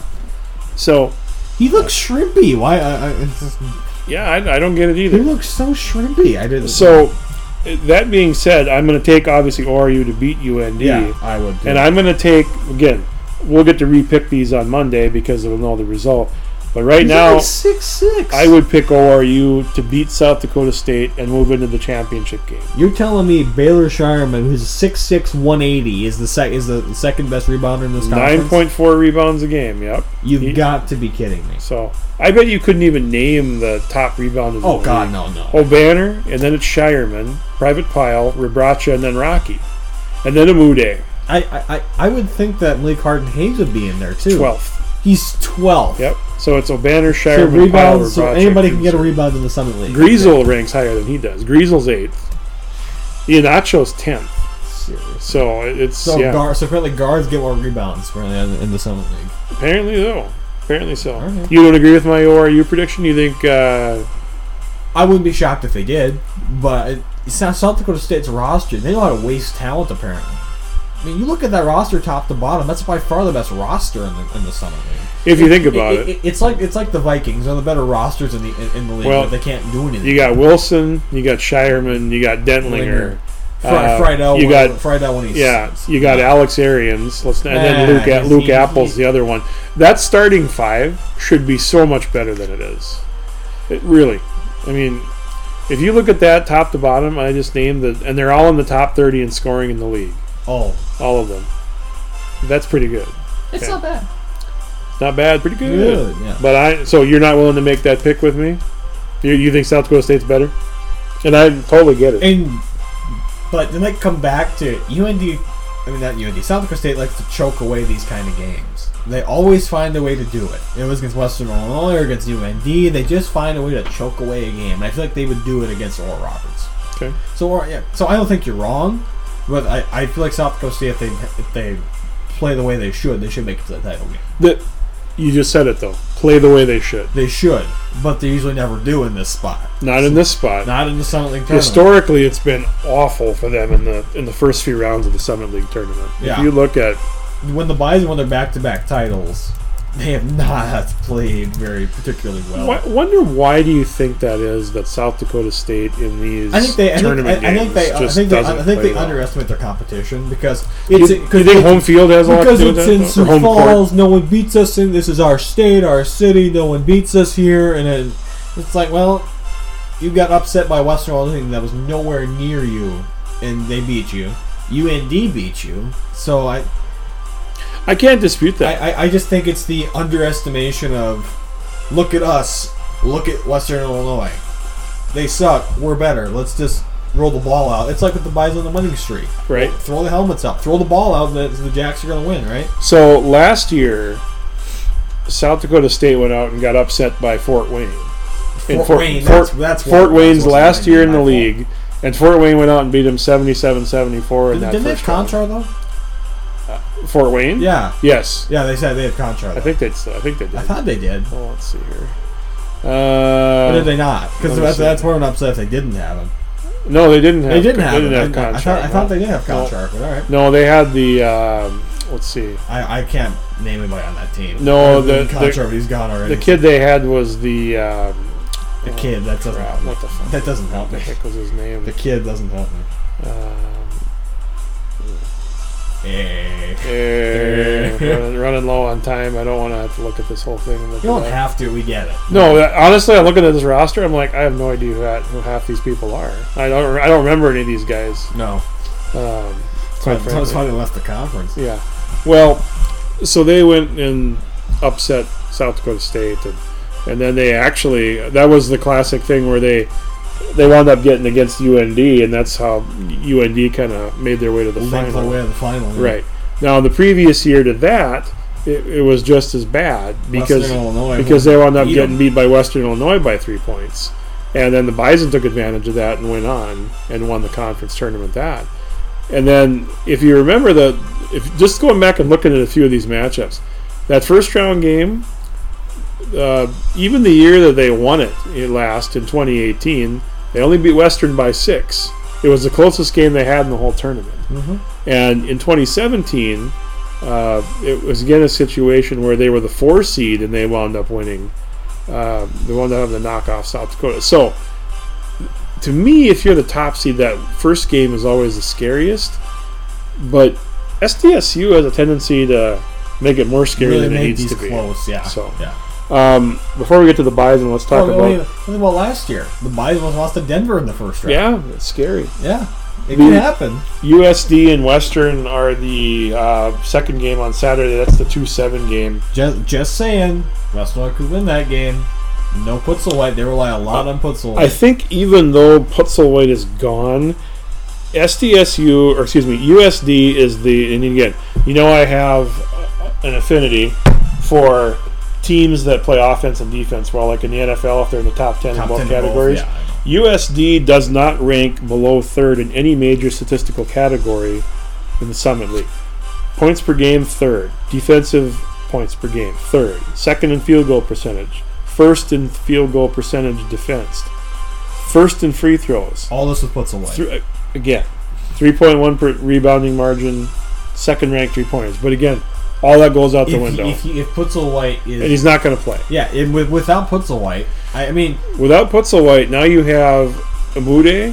So he looks shrimpy. Why? I, I, it's just, yeah, I, I don't get it he either. looks so shrimpy. I didn't. So that being said, I'm going to take obviously O R U to beat U N D. Yeah, I would. Too. And I'm going to take again. We'll get to repick these on Monday because we'll know the result. But right He's now, like six six. I would pick O R U to beat South Dakota State and move into the championship game. You're telling me Baylor Shireman, who's six six, one eighty, is the sec- is the second best rebounder in this conference? nine point four rebounds a game, yep. You've He, got to be kidding me. So, I bet you couldn't even name the top rebounders. Oh, in the God, league. no, no. O'Banner, and then it's Shireman, Private Pile, Rebraca, and then Rocky. And then Amude, I, I, I would think that Malik Harden-Hayes would be in there, too. twelfth. He's twelfth. Yep. So it's O'Banner, So Shireman, Pile, rebounds, so Rebraca, anybody can Greasel. get a rebound in the Summit League. Greasel ranks higher than he does. Greasel's eighth. Iannacho's tenth. Seriously. So it's, So, yeah. guard, so apparently guards get more rebounds apparently in, in the Summit League. Apparently so. Apparently so. Okay. You don't agree with my O R U prediction? You think... Uh, I wouldn't be shocked if they did, but it, it's not South Dakota State's roster. They know how to waste talent, apparently. I mean, you look at that roster top to bottom. That's by far the best roster in the in the Summit League. if you think about it. it, it it's like it's like the Vikings. They're the better rosters in the in, in the league, Well, but they can't do anything. You got Wilson, you got Shireman, you got Dentlinger. Fri- Uh, Friedel, you when- got Friedel when he's yeah, you got Alex Arians. Let's and then Nah, Luke he's- Luke he- Apple's he- the other one. That starting five should be so much better than it is. It really, I mean, if you look at that top to bottom, I just named the, and they're all in the top thirty in scoring in the league. Oh, All of them. That's pretty good. it's Okay. not bad. Not bad, pretty good. Good, yeah. But I, so you're not willing to make that pick with me? You, you think South Dakota State's better? And I totally get it. And but then they come back to U N D. I mean, not U N D. South Dakota State likes to choke away these kind of games. They always find a way to do it. It was against Western Illinois or against U N D. They just find a way to choke away a game. And I feel like they would do it against Oral Roberts. Okay. So or, yeah. So I don't think you're wrong, but I, I feel like South Dakota State, if they if they play the way they should, they should make it to the title game. The, you just said it though. Play the way they should. They should, but they usually never do in this spot. Not in this spot. Not in the Summit League tournament. Historically, it's been awful for them in the in the first few rounds of the Summit League tournament. Yeah. If you look at When the Bison won their back-to-back titles, they have not played very particularly well. I wonder why do you think that is that South Dakota State in these I think they. I think, tournament I, I think games they. I just think they. doesn't I think play they well? underestimate their competition because You, it's. you because think it's, home field has a lot to because do with it's that? in Or Sioux home court? Falls. No one beats us in. This is our state, our city. No one beats us here, and then it's like, well, you got upset by Western Illinois that was nowhere near you, and they beat you. U N D beat you. So I. I can't dispute that. I, I, I just think it's the underestimation of, look at us, look at Western Illinois. They suck, we're better. Let's just roll the ball out. It's like with the Bison on the winning streak. Right. Throw the helmets out. Throw the ball out, and the, the Jacks are going to win, right? So last year, South Dakota State went out and got upset by Fort Wayne. In Fort Wayne, Fort, that's- that's what Fort it was. Wayne's Wasn't last really year in my the fault. league, and Fort Wayne went out and beat them seventy-seven seventy-four in Didn't, that didn't they have first round. Contra, though? Fort Wayne? Yeah. Yes. Yeah, they said they had Conchar. I think they. I think they did. I thought they did. Oh, let's see here. Uh, or did they not? Because that's, that's more of an upset if they didn't have him. No, they didn't have. They didn't have. They didn't him. have I, Conchar. I, thought, I thought no. they did have Conchar, no. but all right. No, they had the. Um, let's see. I, I can't name anybody on that team. No, the, Conchar, the but he's gone already. The kid they had was the. Um, the kid. That doesn't crap, help me. What the fuck? That doesn't help me. What the heck was his name? The kid doesn't help me. Um, Eh. eh, running, running low on time. I don't want to have to look at this whole thing. And look You don't at have to. We get it. No, honestly, I'm looking at this roster. I'm like, I have no idea who, that, who half these people are. I don't. I don't remember any of these guys. No. Um, Quite frankly, that's why they left the conference. Yeah. Well, so they went and upset South Dakota State, and and then they actually that was the classic thing where they they wound up getting against U N D, and that's how U N D kind of made their way to the Linked final. their way to the final. Yeah. Right. Now, the previous year to that, it, it was just as bad because because they wound up getting beat by Western Illinois by three points, and then the Bison took advantage of that and went on and won the conference tournament. That, and then if you remember the, if just going back and looking at a few of these matchups, that first round game. Uh, even the year that they won it, it last in twenty eighteen, they only beat Western by six. It was the closest game they had in the whole tournament. Mm-hmm. And in twenty seventeen, uh, it was again a situation where they were the four seed and they wound up winning. Uh, they wound up having to knock off South Dakota. So, to me, if you're the top seed, that first game is always the scariest. But S D S U has a tendency to make it more scary really than it made needs these to be. Close, yeah. So, yeah. Um, before we get to the Bison, let's talk well, about. Think about last year. The Bison lost to Denver in the first round. Yeah, it's scary. Yeah, it the, can happen. U S D and Western are the uh, second game on Saturday. That's the two seven game. Just, just saying, Western could win that game. No Putzelwhite. They rely a lot on Putzelwhite. I think even though Putzelwhite is gone, S D S U, or excuse me, U S D is the. And again, you know, I have an affinity for teams that play offense and defense well, like in the N F L, if they're in the top ten top in both categories. Both, yeah, U S D does not rank below third in any major statistical category in the Summit League. Points per game, third. Defensive points per game, third. Second in field goal percentage. First in field goal percentage defensed. First in free throws. All this with Putzelwhite. Th- again, three point one per rebounding margin, second ranked three pointers. But again, all that goes out the if window. He, if, he, if Putzelwhite is... And he's not going to play. Yeah, it, with, without Putzelwhite, I, I mean... Without Putzelwhite, now you have Amude,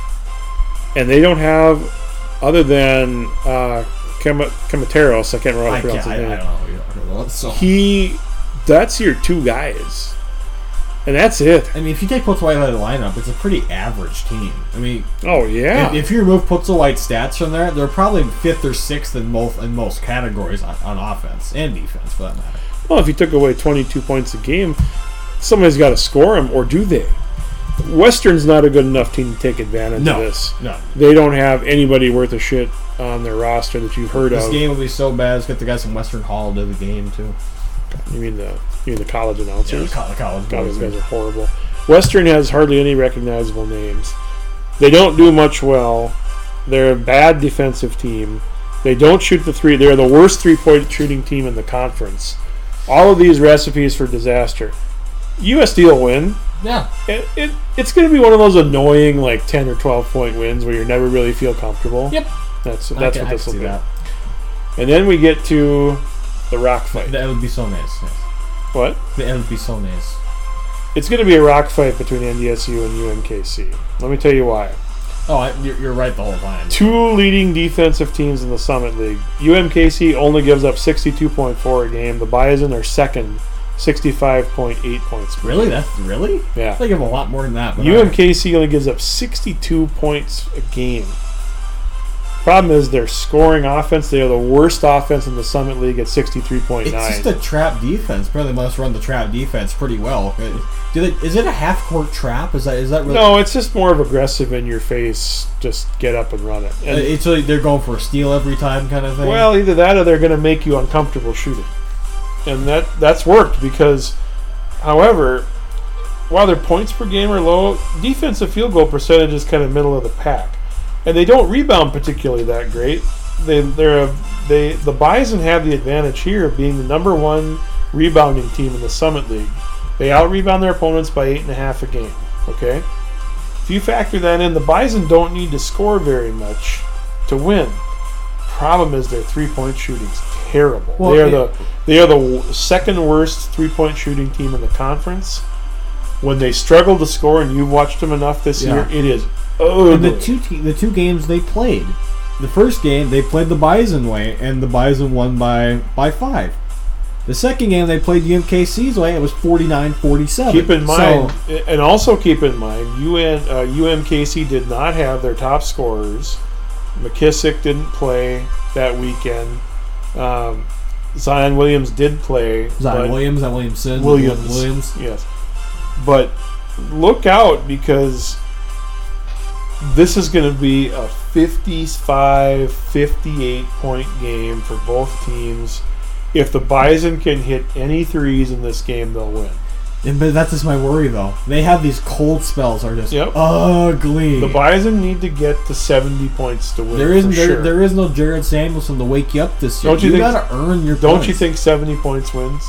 and they don't have, other than uh, Kamateros, I can't remember how to pronounce his name. I, I don't know. So. He, that's your two guys. And that's it. I mean, if you take Putzelwhite out of the lineup, it's a pretty average team. I mean, oh yeah. If, if you remove Putzelwhite's stats from there, they're probably fifth or sixth in most in most categories on, on offense and defense, for that matter. Well, if you took away twenty-two points a game, somebody's got to score them, or do they? Western's not a good enough team to take advantage no, of this. No, they don't have anybody worth a shit on their roster that you've heard this of. This game will be so bad. Let's get the guys from Western Hall to the game too. You mean the you mean the college announcers? Yeah, the college God, those guys are horrible. Western has hardly any recognizable names. They don't do much well. They're a bad defensive team. They don't shoot the three. They're the worst three-point shooting team in the conference. All of these recipes for disaster. U S D will win. Yeah. It, it it's going to be one of those annoying like ten or twelve point wins where you never really feel comfortable. Yep. That's that's can, what this will be. That. And then we get to the rock fight. That would be so nice. Yes. What? That would be so nice. It's going to be a rock fight between N D S U and U M K C. Let me tell you why. Oh, I, you're, you're right the whole time. Two leading defensive teams in the Summit League. U M K C only gives up sixty-two point four a game. The Bison are second, sixty-five point eight points. Really? That's really? Yeah. I give them a lot more than that. U M K C only gives up sixty-two points a game. Problem is their scoring offense. They are the worst offense in the Summit League at sixty-three point nine. It's just a trap defense. Apparently, they must run the trap defense pretty well. Do they, is it a half court trap? Is that is that really? No, it's just more of aggressive in your face. Just get up and run it. And it's like they're going for a steal every time, kind of thing. Well, either that or they're going to make you uncomfortable shooting, and that that's worked because, however, while their points per game are low, defensive field goal percentage is kind of middle of the pack. And they don't rebound particularly that great. they they're a, they the Bison have the advantage here of being the number one rebounding team in the Summit League. They out rebound their opponents by eight and a half a game. Okay, if you factor that in, the Bison don't need to score very much to win. Problem is their three point shooting's terrible. Well, they are it, the they are the second worst three point shooting team in the conference. When they struggle to score, and you've watched them enough this Yeah. year, it is ugly. And the two te- the two games they played, the first game they played the Bison way, and the Bison won by by five. The second game they played U M K C's way, it was forty-nine forty-seven. Keep in mind, So, and also keep in mind, U N, uh, U M K C did not have their top scorers. McKissick didn't play that weekend. Um, Zion Williams did play. Zion but- Williams, Zion Williamson, Williams. Williams. Yes. But look out, because this is going to be a fifty-five fifty-eight point game for both teams. If the Bison can hit any threes in this game, they'll win. And, but that's just my worry, though. They have these cold spells are just Yep. ugly. The Bison need to get to seventy points to win. There isn't for there, sure. there is no Jared Samuelson to wake you up this year. Don't you you think- gotta earn your Don't points. you think seventy points wins?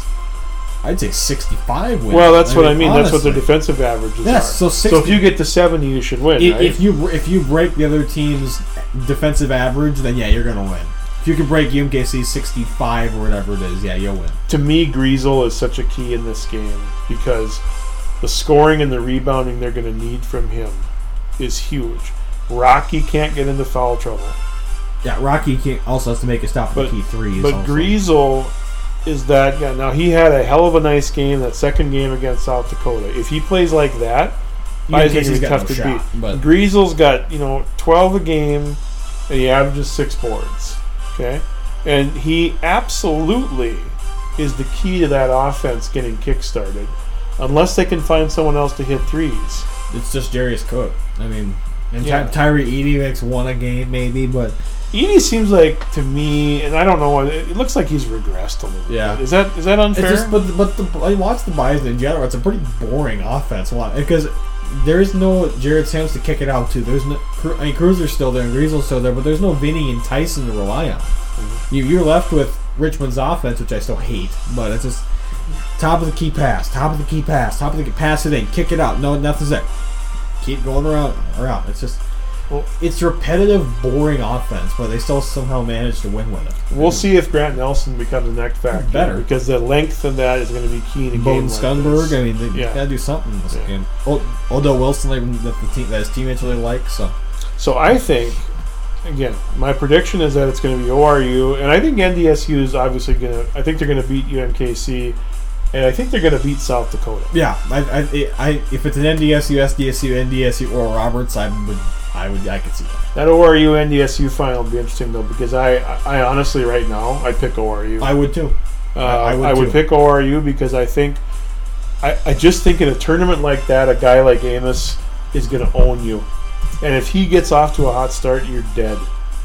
I'd say sixty-five wins. Well, that's what I mean. That's what honestly. their defensive averages Yes, are. so sixty so if you get to seventy, you should win, I- right? If you if you break the other team's defensive average, then yeah, you're gonna win. If you can break U M K C sixty-five or whatever it is, yeah, you'll win. To me, Griesel is such a key in this game because the scoring and the rebounding they're going to need from him is huge. Rocky can't get into foul trouble. Yeah, Rocky can, also has to make a stop for But- the key threes. But also. Griesel is that guy. Now, he had a hell of a nice game, that second game against South Dakota. If he plays like that, U M Biden's K going C's to be got tough no to shot, beat. but- Griesel's got, you know, twelve a game, and he averages six boards. Okay? And he absolutely is the key to that offense getting kick-started, unless they can find someone else to hit threes. It's just Jarius Cook. I mean, and Yeah. Ty- Tyree Edey makes one a game maybe, but Edey seems like, to me, and I don't know, it looks like he's regressed a little Yeah. bit. Is that is that unfair? it's just but but the I watch the Bison in general. It's a pretty boring offense, Why? Because there's no Jared Sams to kick it out to. There's no I mean Cruiser's still there and Griesel's still there, but there's no Vinny and Tyson to rely on. Mm-hmm. You, you're left with Richmond's offense, which I still hate, but it's just top of the key pass, top of the key pass, top of the key pass it in, kick it out. No, nothing's there. Keep going around, around. It's just Well, it's repetitive, boring offense, but they still somehow manage to win with it. we'll see if Grant Nelson becomes an X factor. Better. Because the length of that is going to be key in a game Bowden like Skunberg, this. I mean, they Yeah. gotta do something in this Yeah. game. O- Odell Wilson, like, that the team, that his teammates really like. So So I think, again, my prediction is that it's going to be O R U, and I think N D S U is obviously going to. I think they're going to beat U M K C, and I think they're going to beat South Dakota. yeah, I, I, I, if it's an N D S U, S D S U, N D S U, or Roberts, I would, I would, I could see that. That O R U N D S U final will be interesting though, because I, I honestly right now I'd pick O R U. I would too. Uh, I would I would too. pick O R U because I think I, I just think in a tournament like that, a guy like Amos is going to own you, and if he gets off to a hot start, you're dead.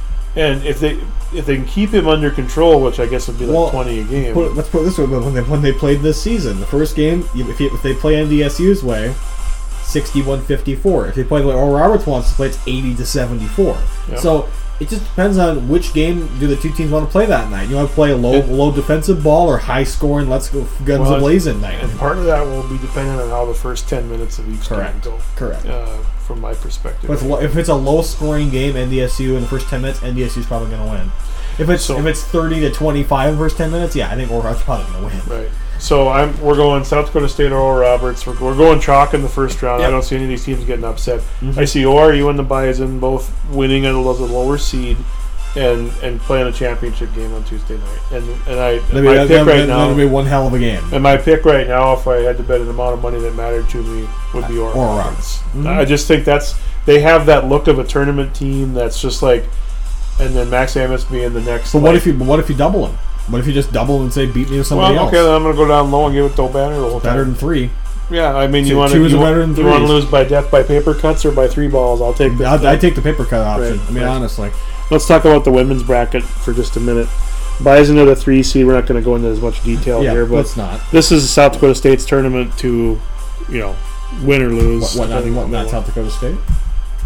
And if they if they can keep him under control, which I guess would be like Well, twenty a game. Put, let's put it this way: when they when they played this season, the first game, you- if, you, if they play N D S U's way, sixty-one fifty-four. If they play the way Oral Roberts wants to play, it's eighty to seventy-four. Yep. So it just depends on which game do the two teams want to play that night. You want to play a low It- low defensive ball or high scoring, let's go guns Well, a-blazing night. And part of that will be dependent on how the first ten minutes of each Correct. game go. Correct. Uh, from my perspective. If it's, lo- if it's a low scoring game, N D S U in the first ten minutes, N D S U is probably going to win. If it's So- if it's thirty to twenty-five in the first ten minutes, yeah, I think Oral Roberts probably going to win. Right. So I'm we're going South Dakota State or Oral Roberts. We're, we're going chalk in the first round. Yep. I don't see any of these teams getting upset. Mhm. I see O R U and the Bison both winning at a little lower seed and and playing a championship game on Tuesday night. And and I That'd my be, pick that'd, right now that'd be one hell of a game. and my pick right now, if I had to bet an amount of money that mattered to me, would be Oral, Oral Roberts. Mhm. I just think that's they have that look of a tournament team that's just like, and then Max Amos being the next. But what like- if you but what if you double him? What if you just double and say beat me with somebody Well, else? okay, then I'm gonna go down low and give it to O'Banner the whole time. Better than three. Yeah, I mean, you Two- want two to is you, better want, than you want to threes. lose by death by paper cuts or by three balls? I'll take the. I, I take the paper cut option. Right, I mean, right. honestly. Let's talk about the women's bracket for just a minute. Bison at a three seed. We're not going to go into as much detail Yeah, here, but let's not. this is South Dakota State's tournament to, you know, win or lose. What, what, not, depending what, on not what- South Dakota State?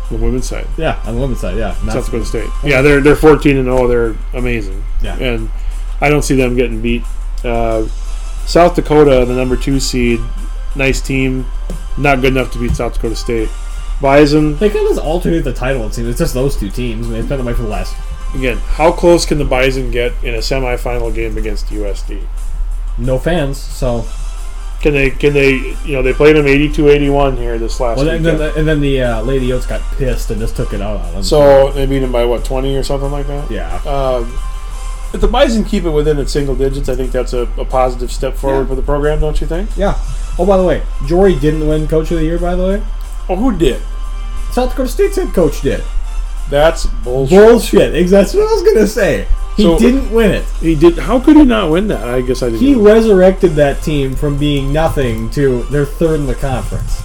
The women's side. Yeah, on the women's side, yeah. South Dakota State. Yeah, they're they're fourteen and oh. They're amazing. Yeah. And I don't see them getting beat. Uh, South Dakota, the number two seed, nice team, not good enough to beat South Dakota State. Bison. They kind of just alternate the title, it seems. It's just those two teams. I mean, it's been that way for the last. Again, how close can the Bison get in a semifinal game against U S D? No fans, so. Can they, can they, you know, they played them eighty-two eighty-one here this last well, week. And then, the, and then the uh, Lady Oats got pissed and just took it out on them. So they beat them by, what, twenty or something like that? Yeah. Um, if the Bison keep it within its single digits, I think that's a, a positive step forward yeah. for the program, don't you think? Yeah. Oh, by the way, Jory didn't win Coach of the Year, by the way. Oh, who did? South Dakota State's head coach did. That's bullshit. Bullshit. Exactly. That's what I was going to say. He so, didn't win it. He did. How could he not win that? I guess I didn't. He know. resurrected that team from being nothing to their third in the conference.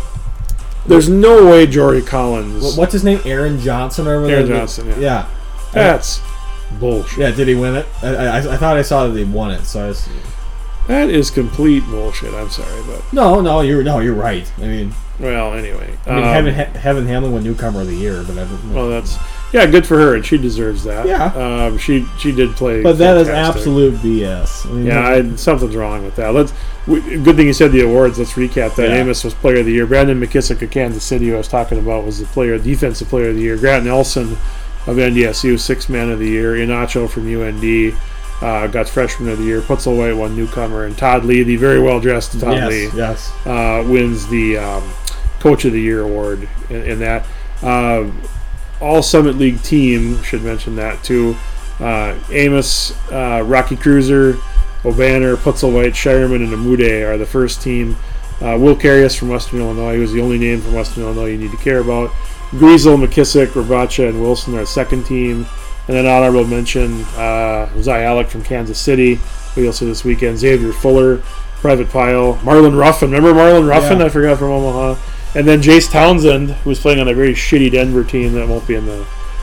There's no way Jory Collins. What's his name? Aaron Johnson or whatever. Aaron Johnson. Yeah. yeah. That's bullshit. Yeah. Did he win it? I, I, I thought I saw that he won it. So I was, that is complete bullshit. I'm sorry, but no, no, you're no, you're right. I mean, well, anyway. I mean, um, Heaven, Heaven Hamlin won Newcomer of the Year, but I don't know. Well, that's. Yeah, good for her, and she deserves that. Yeah. Um, she she did play. But that fantastic. is absolute B S. I mean, yeah, I, something's wrong with that. Let's. We, good thing you said the awards. Let's recap that. Yeah. Amos was Player of the Year. Brandon McKissick of Kansas City, who I was talking about, was the player, Defensive Player of the Year. Grant Nelson of N D S U, Sixth Man of the Year. Inacho from U N D uh, got Freshman of the Year. Putzelwhite won Newcomer, and Todd Lee, the very well dressed Todd yes, Lee, yes. Uh, wins the um, Coach of the Year award in, in that. Uh, All Summit League team, should mention that too. Uh, Amos, uh, Rocky Cruiser, O'Banner, Putzelwhite, Shireman, and Amude are the first team. Uh, Will Carius from Western Illinois, who was the only name from Western Illinois you need to care about. Griesel, McKissick, Rabacha, and Wilson are second team. And then honorable mention, uh, Zai Alec from Kansas City, who you'll see this weekend. Xavier Fuller, Private Pile. Marlon Ruffin, remember Marlon Ruffin? Yeah. I forgot, from Omaha. And then Jace Townsend, who was playing on a very shitty Denver team that won't be in the,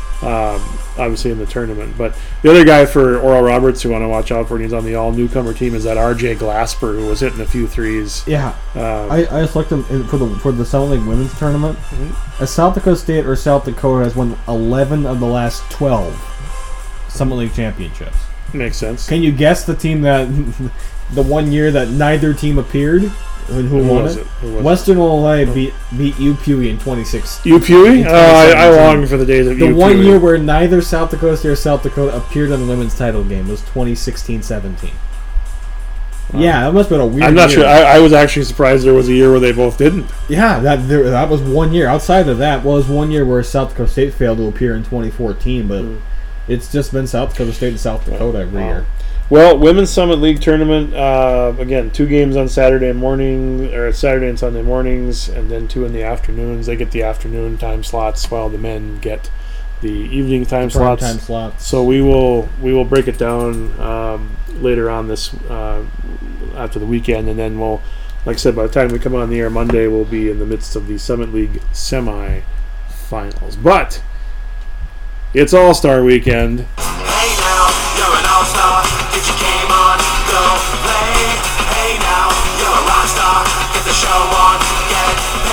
um, obviously in the tournament. But the other guy for Oral Roberts who want to watch out for, and he's on the all-newcomer team, is that R J Glasper, who was hitting a few threes. Yeah. Um, I, I just looked in, for the for the Summit League women's tournament. Mm-hmm. As South Dakota State or South Dakota has won eleven of the last twelve Summit League championships. Makes sense. Can you guess the team that the one year that neither team appeared? And who, who won was it? it? Who was Western it? Illinois beat beat U P U E in twenty sixteen. U P U E? Oh, I, I long for the days of the U P U E. The one year where neither South Dakota State or South Dakota appeared in the women's title game was twenty sixteen seventeen. Wow. Yeah, that must have been a weird I'm not year. sure. I, I was actually surprised there was a year where they both didn't. Yeah, that there, that was one year. Outside of that was one year where South Dakota State failed to appear in twenty fourteen, but mm. it's just been South Dakota State and South Dakota every wow. year. Well, Women's Summit League tournament, uh, again, two games on Saturday morning, or Saturday and Sunday mornings, and then two in the afternoons. They get the afternoon time slots, while the men get the evening time, the slots. time slots. So we will we will break it down um, later on this uh, after the weekend, and then we'll, like I said, by the time we come on the air Monday, we'll be in the midst of the Summit League semi-finals. But it's All-Star Weekend. Hey now, you're an all-star. Get your game on, go play. Hey now, you're a rock star. Get the show on, get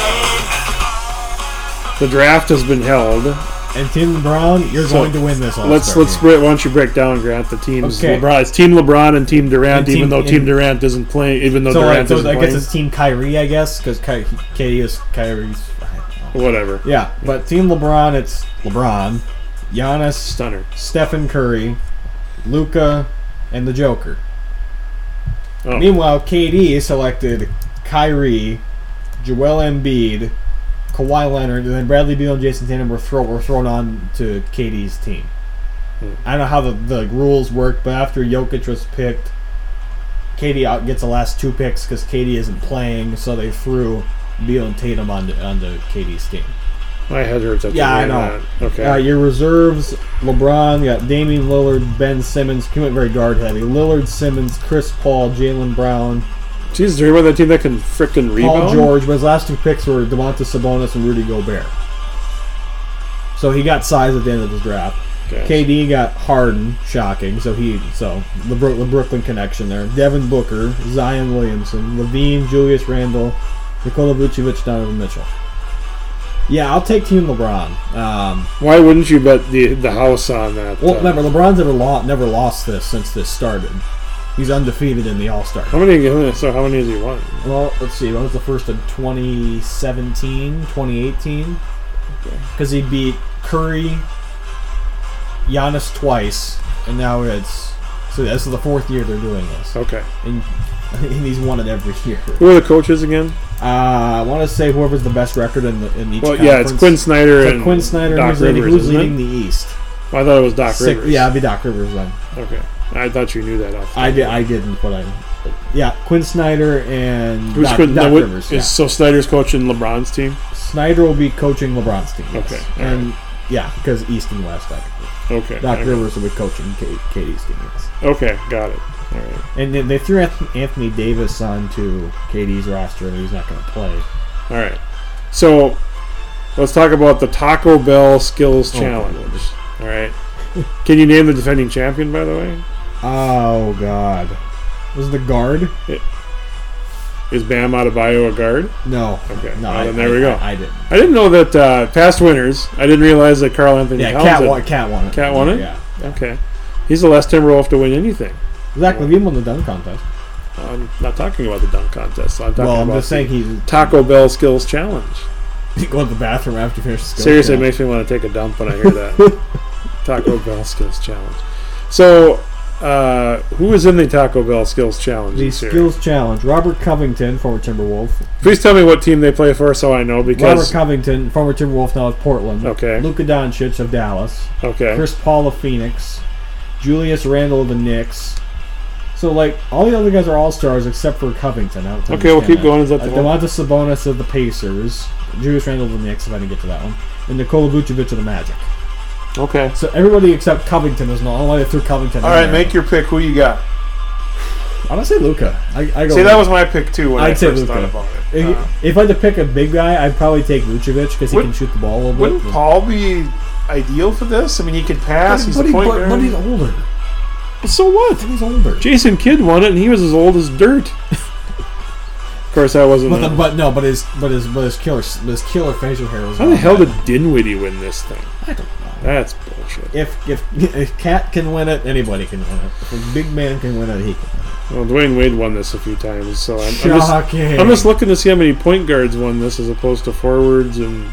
paid. The draft has been held. And Tim Brown, you're so going to win this All-Star Let's let's game. why don't you break down, Grant, the teams. Okay. LeBron, it's Team LeBron and Team Durant, and team, even though Team Durant isn't playing. Even though so Durant like, so isn't I playing. guess it's Team Kyrie, I guess, because Ky- Katie is Kyrie's. Whatever. Yeah, but Team LeBron, it's LeBron, Giannis, Stunner, Stephen Curry, Luka, and the Joker. Oh. Meanwhile, K D selected Kyrie, Joel Embiid, Kawhi Leonard, and then Bradley Beal and Jason Tatum were, throw, were thrown on to K D's team. Hmm. I don't know how the, the rules work, but after Jokic was picked, K D out gets the last two picks because K D isn't playing, so they threw Beal and Tatum onto, onto K D's team. My head hurts. Yeah, I know. That. Okay. Uh, your reserves, LeBron, you got Damian Lillard, Ben Simmons. He went very guard heavy. Lillard, Simmons, Chris Paul, Jaylen Brown. Jesus, are you about that team that can frickin' rebound? Paul George, but his last two picks were Domantas Sabonis and Rudy Gobert. So he got size at the end of his draft. Okay. K D got Harden, shocking. So he, so the, Bro- the Brooklyn connection there. Devin Booker, Zion Williamson, Levine, Julius Randle, Nikola Vucevic, Donovan Mitchell. Yeah, I'll take Team LeBron. Um, Why wouldn't you bet the the house on that? well, uh, remember, LeBron's never lost, never lost this since this started. He's undefeated in the All-Star. How many? So how many has he won? Well, let's see. When was the first in twenty seventeen, twenty eighteen? Because he beat Curry, Giannis twice, and now it's... So this is the fourth year they're doing this. Okay. And, and he's won it every year. Who are the coaches again? Uh, I want to say whoever's the best record in, the, in each Well, conference. yeah, it's Quinn Snyder It's like and Quinn Snyder. Doc Who's leading, Rivers, who's isn't leading it? the East? Well, I thought it was Doc Six, Rivers. yeah, it'd be Doc Rivers then. Okay. I thought you knew that off. the I top did. of I didn't, but I. Yeah, Quinn Snyder and Who's Doc, Quinn, Doc no, what- Rivers. is, Yeah. So Snyder's coaching LeBron's team? Snyder will be coaching LeBron's team. Yes. Okay, all and yeah, because East and West. Doc, Okay. Doc okay. Rivers will be coaching K- Katie's team. Yes. Okay, got it. All right. And then they threw Anth- Anthony Davis onto Katie's roster, and he's not going to play. All right. So let's talk about the Taco Bell Skills Oh, Challenge. Lord. All right. Can you name the defending champion, by the way? Oh God, was it the guard? Is Bam Adebayo a guard? No. Okay. No. Well, I, then there I, we go. I, I didn't. I didn't know that uh, past winners. I didn't realize that Carl Anthony Yeah, Towns Cat had- won. Cat won it. Cat won it? Yeah. Okay. He's the last Timberwolf to win anything. Zach Levine won the dunk contest. I'm not talking about the dunk contest. I'm talking Well, I'm about just saying he's Taco Bell Skills Challenge. he go to the bathroom after you finish the skills Seriously, it challenge. makes me want to take a dump when I hear that. Taco Bell Skills Challenge. So, uh, who is in the Taco Bell Skills Challenge? The this year? skills challenge. Robert Covington, former Timberwolf. Please tell me what team they play for, so I know. Robert Because Covington, former Timberwolf, now with Portland. Okay. Luka Doncic of Dallas. okay, Chris Paul of Phoenix. Julius Randle of the Knicks. So, like, all the other guys are all-stars except for Covington. I don't Okay, we'll keep understand going. Is that Uh, the one? Domantas Sabonis of the Pacers. Julius Randle of the Knicks, if I didn't get to that one. And Nikola Vucevic of the Magic. okay. So everybody except Covington is not. I don't know why they threw Covington All in right, there. make your pick. Who you got? I'm gonna say Luka. I, I go. See, that was my pick too when I'd I say first Luka. thought about it. If, Uh, if I had to pick a big guy, I'd probably take Vucevic because he Would- can shoot the ball a little bit. wouldn't Paul be ideal for this? I mean, he can pass. But, He's but, a he- point but, guard. but he's older. So what? He's older. Jason Kidd won it, and he was as old as dirt. Of course, that wasn't. But, a- the, but no, but his but his but his killer his killer facial hair was. How the not hell bad. did Dinwiddie win this thing? I don't know. That's bullshit. If if if Cat can win it, anybody can win it. If a big man can win it, he can win Well, Dwayne Wade won this a few times, so I'm, I'm it. just Shocking. I'm just looking to see how many point guards won this as opposed to forwards, and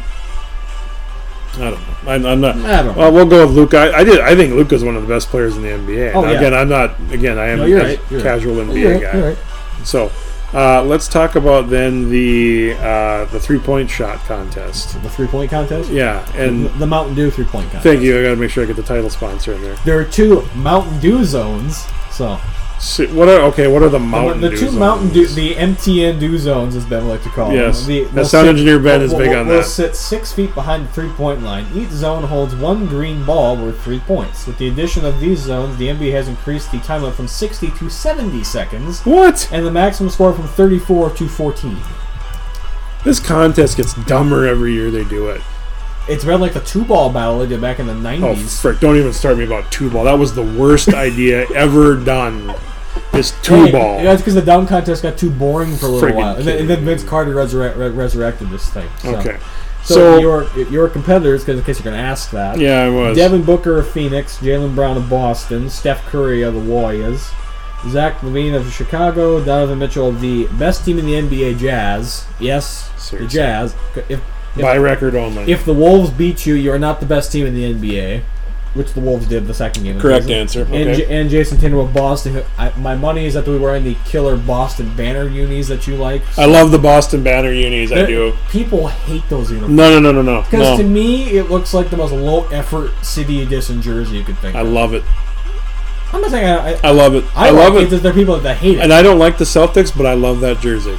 I don't know. I'm, I'm not. I don't know. Well, we'll go with Luka. I, I did. I think Luka's one of the best players in the N B A. Oh, Now, yeah. Again, I'm not. Again, I am No, you're a right, you're right. casual N B A You're right, guy. you're right. So, uh, let's talk about then the uh, the three point shot contest. The three point contest. Yeah, and the Mountain Dew three point contest. thank you. I got to make sure I get the title sponsor in there. There are two Mountain Dew zones. So So, what are okay? What are the the, Mountain the Dew two zones? Mountain Dew, the M T N Dew zones, as Ben would like to call Yes. them. The, That they'll sound sit- engineer Ben is will- big will- on will that. sit six feet behind the three point line. Each zone holds one green ball worth three points. With the addition of these zones, the N B A has increased the time limit from sixty to seventy seconds, What? and the maximum score from thirty-four to fourteen. This contest gets dumber every year they do it. It's been like the two ball battle they did back in the Oh, nineties. frick. Don't even start me about two ball. That was the worst idea ever done. Is two ball. Yeah, it's because the dunk contest got too boring for a little Friggin' while, and then, and then kidding. Vince Carter resurre- re- resurrected this thing. So. Okay. So, So, your your competitors, because in case you're going to ask that, yeah, I was. Devin Booker of Phoenix, Jaylen Brown of Boston, Steph Curry of the Warriors, Zach LaVine of Chicago, Donovan Mitchell of the best team in the N B A, Jazz. Yes, Seriously. the Jazz. If By record only. if the Wolves beat you, you are not the best team in the N B A, which the Wolves did the second game. of the Correct season. answer. And, Okay. J- and Jason Tatum of Boston. Who, I, my money is that we were wearing the killer Boston banner unis that you like. I love the Boston Banner unis. I do. People hate those uniforms. No, no, no, no, no. Because to no. me, it looks like the most low-effort city edition jersey you could think I of. love it. I'm not saying I, I, I love it. I, I, love like it. it. There are people that hate it. And I don't like the Celtics, but I love that jersey.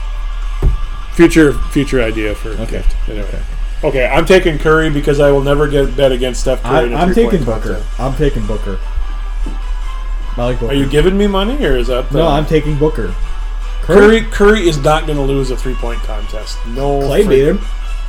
Future future idea for a Okay. gift. Anyway. Okay, I'm taking Curry because I will never get bet against Steph I, Curry. in a I'm three-point taking Booker. contest. I'm taking Booker. I like Booker. Are you giving me money, or is that the... No, I'm taking Booker. Curry Curry is not going to lose a three-point contest. No. Clay freak- beat him.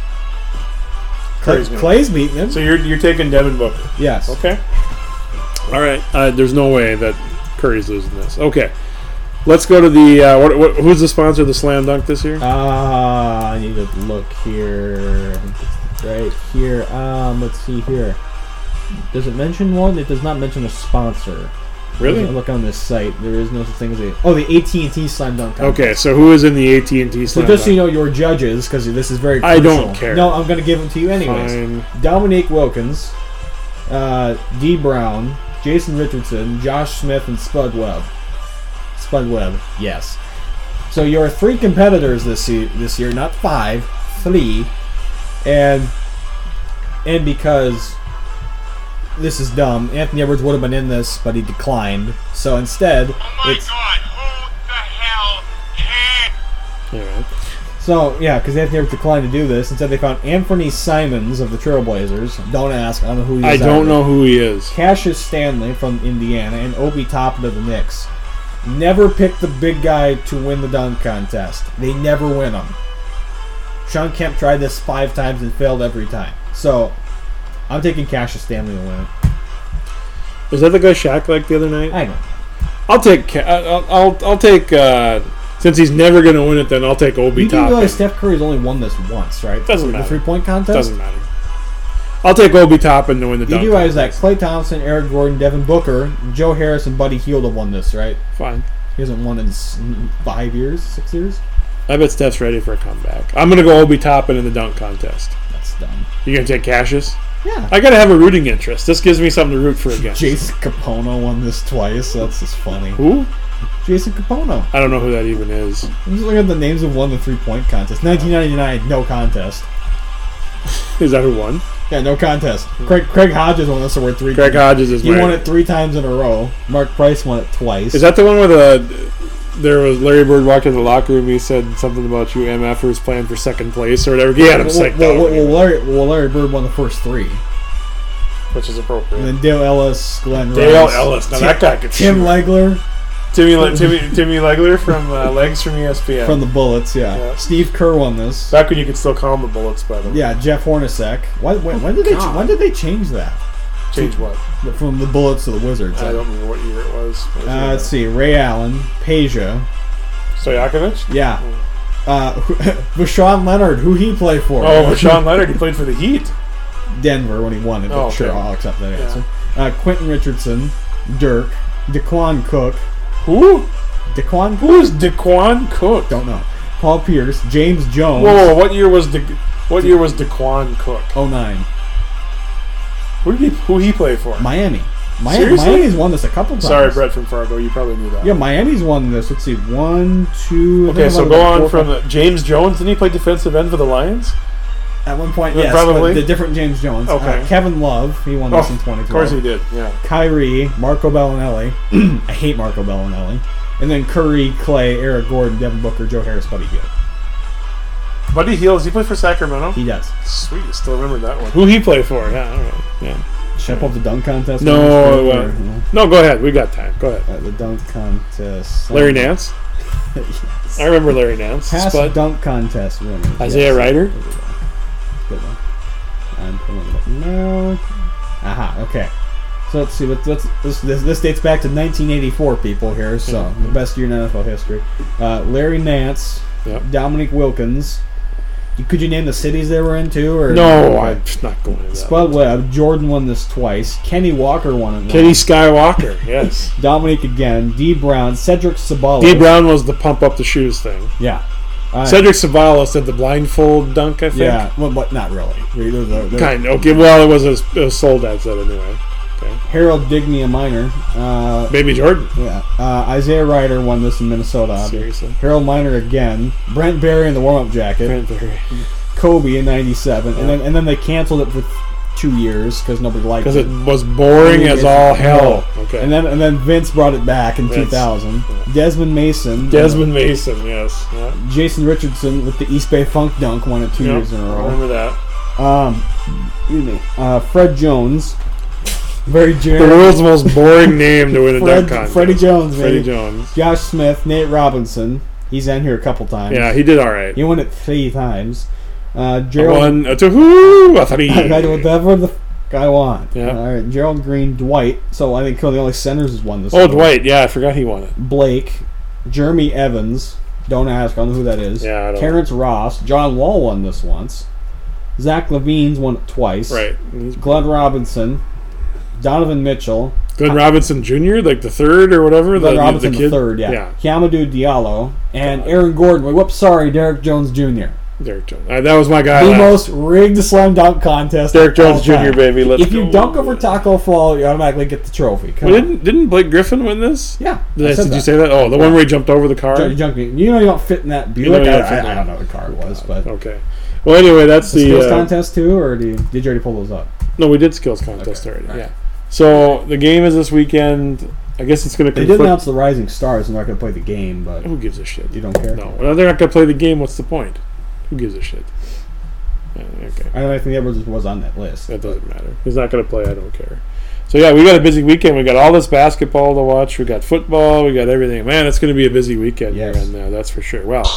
Clay, Clay's gonna- Clay's beating him. So you're you're taking Devin Booker. Yes. Okay. All right. Uh, there's no way that Curry's losing this. Okay. Let's go to the. Uh, what, what, who's the sponsor of the Slam Dunk this year? Uh, I need to look here. Right here. Um, let's see here. Does it mention one? It does not mention a sponsor. Really? Look on this site. There is no such thing as a. Oh, the A T and T Slam Dunk Contest. Okay, so who is in the A T and T So Slam just so you Dunk? know, your judges, because this is very crucial. I don't care. No, I'm going to give them to you anyways. Fine. Dominique Wilkins, uh, Dee Brown, Jason Richardson, Josh Smith, and Spud Webb. Spud Webb, yes. So your three competitors this year, this year, not five, three, and and because this is dumb, Anthony Edwards would have been in this, but he declined. So instead, Oh my it's god, who the hell can? All right. so yeah, because Anthony Edwards declined to do this. Instead, they found Anthony Simons of the Trailblazers. Don't ask, I don't know who he I is. don't either. know who he is. Cassius Stanley from Indiana, and Obi Toppin of the Knicks. Never pick the big guy to win the dunk contest. They never win them. Sean Kemp tried this five times and failed every time. So, I'm taking Cassius Stanley to win it. Is that the guy Shaq liked the other night? I know. I'll take. Ca- I'll. I'll, I'll take. Uh, since he's never going to win it, then I'll take Obi You do Toppin. realize Steph Curry's only won this once, right? Doesn't the matter. three-point contest? Doesn't matter. I'll take Obi Toppin to win the You dunk. do realize that contest. Klay Thompson, Eric Gordon, Devin Booker, Joe Harris, and Buddy Hield have won this, right? Fine. He hasn't won in s- five years, six years? I bet Steph's ready for a comeback. I'm going to go Obi Toppin in the dunk contest. That's dumb. You going to take Cassius? Yeah. I got to have a rooting interest. This gives me something to root for against. Jason Capono won this twice, so that's just funny. Who? Jason Capono. I don't know who that even is. I'm just looking at the names of won the three-point contest. nineteen ninety-nine, no contest. Is that who won? Yeah, no contest. Craig Craig Hodges won this award three Craig times. Hodges is He my- won it three times in a row. Mark Price won it twice. Is that the one where the there was Larry Bird walked in the locker room? He said something about you M F was playing for second place or whatever. He had him well, psyched well, out, well, well, Larry, well, Larry Bird won the first three. which is appropriate. And then Dale Ellis, Glenn Dale Rice, Ellis. Now Tim, that guy could Tim shoot. Legler Timmy, Le- Timmy, Timmy Legler from uh, Legs from E S P N. from the Bullets, yeah. Yeah. Steve Kerr won this. Back when you could still call them the Bullets, by the way. Yeah, Jeff Hornacek. When, when, when did they God. when did they change that? Change what? From the Bullets to the Wizards. I don't remember what year it was. What was Uh, it? let's see. Ray Allen, Peja. Stojakovic? Yeah. Uh, Rashawn Leonard, who he played for. Oh, Sean Leonard. He played for the Heat. Denver when he won it. But Oh, okay. Sure, I'll accept that Yeah. answer. Uh, Quentin Richardson, Dirk, Daquan Cook. Who? Daquan Cook? Who is Daquan Cook? Don't know. Paul Pierce, James Jones. Whoa, whoa, what year was Da- what year was Daquan Cook? oh nine. Who did he who he play for? Miami. Mi- Seriously? Miami's won this a couple times. Sorry, Brett from Fargo. You probably knew that. Yeah, Miami's won this. Let's see. One, two. I Okay, think so about go about on four, from five- the, James Jones. Didn't he play defensive end for the Lions? At one point, Yeah, yes. probably. But the different James Jones. Okay. Uh, Kevin Love. He won Oh, this in twenty twelve. of course he did. Yeah. Kyrie, Marco Bellinelli. I hate Marco Bellinelli. And then Curry, Clay, Eric Gordon, Devin Booker, Joe Harris, Buddy Hield. Buddy Hield. Does he play for Sacramento? He does. Sweet. I still remember that one. Who he play for? Yeah. All right. Yeah. Should I pull up the dunk contest? No. Or- Uh, no? no. Go ahead. We got time. Go ahead. Uh, the dunk contest. Larry Nance. Yes. I remember Larry Nance. Past Spud. dunk contest winner. Isaiah Yes. Ryder. There we go. Good one. I'm pulling it up now. Aha, okay. So let's see. Let's, let's, this, this this dates back to nineteen eighty-four, people here. So Mhm. the best year in N F L history. Uh, Larry Nance, Yep. Dominique Wilkins. You- Could you name the cities they were in too? Or No, I'm just not going into that. Spud Webb. Jordan won this twice. Kenny Walker won it. Kenny once. Skywalker. Yes. Dominique again. D. Brown. Cedric Sabalos. D. Brown was the pump up the shoes thing. Yeah. Uh, Cedric Sabalos did the blindfold dunk, I think. Yeah. Well, but not really. There- there- there- there- Kind of. Okay, well, it was a, it was sold as that anyway. Okay. Harold Dignia Minor. Uh, Baby Jordan. Yeah, uh, Isaiah Ryder won this in Minnesota. Seriously. Harold Miner again. Brent Barry in the warm-up jacket. Cranberry. Kobe in ninety-seven, and then and then they canceled it for th- two years because nobody liked Because it. it was boring as all hell. Okay. And then and then Vince brought it back in Vince. two thousand. Yeah. Desmond Mason. Desmond Mason, yes. Yeah. Jason Richardson with the East Bay Funk dunk won it two Yep, years in a I row. remember that. Um, excuse me. Uh, Fred Jones. Very The generic. world's most boring name to win a Fred, dunk contest. Freddie Jones, Freddie baby. Jones. Josh Smith, Nate Robinson. He's in here a couple times. Yeah, he did all right. He won it three times. Uh, A Gerald, one, a two, whoo, a three. whatever the f- I want. Yeah. All right, Gerald Green, Dwight. So I think the only centers has won this. Oh, one. Dwight. Yeah, I forgot he won it. Blake, Jeremy Evans. Don't ask. I don't know who that is. Yeah, I don't Terrence Ross. John Wall won this once. Zach Levine's won it twice. Right. Glenn Robinson. Donovan Mitchell. Glenn Robinson Junior, like the third or whatever? Glenn the, Robinson the, the, kid? third, yeah. yeah. Yamadou Diallo. And Aaron Gordon. Whoops, sorry, Derek Jones Junior Derek Jones. Uh, that was my guy. The last. most rigged slam dunk contest. Derek of Jones all Junior, time. baby. Let's if you go. dunk over Taco Fall, you automatically get the trophy. Come Well, on. didn't didn't Blake Griffin win this? Yeah. Did, I, I said did that. you say that? Oh, the one where he jumped over the car? Junk- junk- You know you don't fit in that Buick. You know you don't I, fit in I, I that. don't know what car it was, but Okay. Well, anyway, that's the the... skills uh, contest too, or did you, did you already pull those up? No, we did skills contest Okay. already, All right. yeah. So, the game is this weekend. I guess it's going to They did announce the Rising Stars. They're not going to play the game, but Who gives a shit? you don't care. No. Well, they're not going to play the game. What's the point? Who gives a shit? Yeah, okay. I don't think Edwards was on that list. That doesn't matter. He's not going to play. I don't care. So, yeah, we got a busy weekend. We got all this basketball to watch. We got football. We got everything. Man, it's going to be a busy weekend Yes. here and there. That's for sure. Well,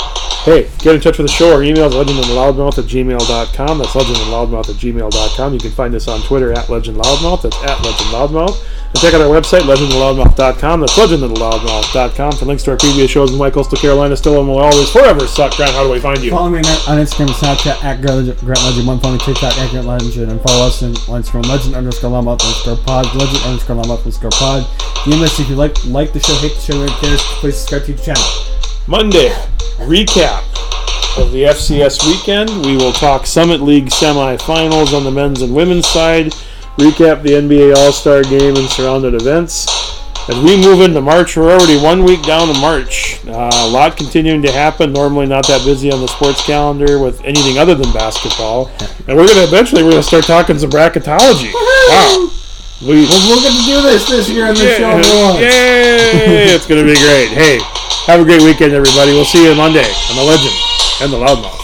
hey, get in touch with the show. Our email is legendandloudmouth at gmail dot com. That's legendandloudmouth at gmail dot com. You can find us on Twitter at legendloudmouth. That's at legendloudmouth. And check out our website, legend and loudmouth dot com. That's legend and loudmouth dot com for links to our previous shows in White Coastal Carolina, still and will always forever suck. Grant, how do we find you? Follow me on Instagram and Snapchat at Grant Legend, Grant Legend one. Follow me TikTok at Grant Legend, and follow us on Instagram Legend underscore Loudmouth underscore Pod, Legend underscore Loudmouth underscore Pod. D M us if you like like the show, hate the show, whatever cares. Please subscribe to the channel. Monday, recap of the F C S weekend. We will talk Summit League semifinals on the men's and women's side, recap the N B A All-Star Game and surrounding events. As we move into March, we're already one week down to March. Uh, a lot continuing to happen. Normally not that busy on the sports calendar with anything other than basketball. And we're going to eventually we're going to start talking some bracketology. Wow. We, Well, we're going to do this this year in the show. everyone. Yay! It's going to be great. Hey, have a great weekend, everybody. We'll see you Monday on The Legend and the Loudmouth.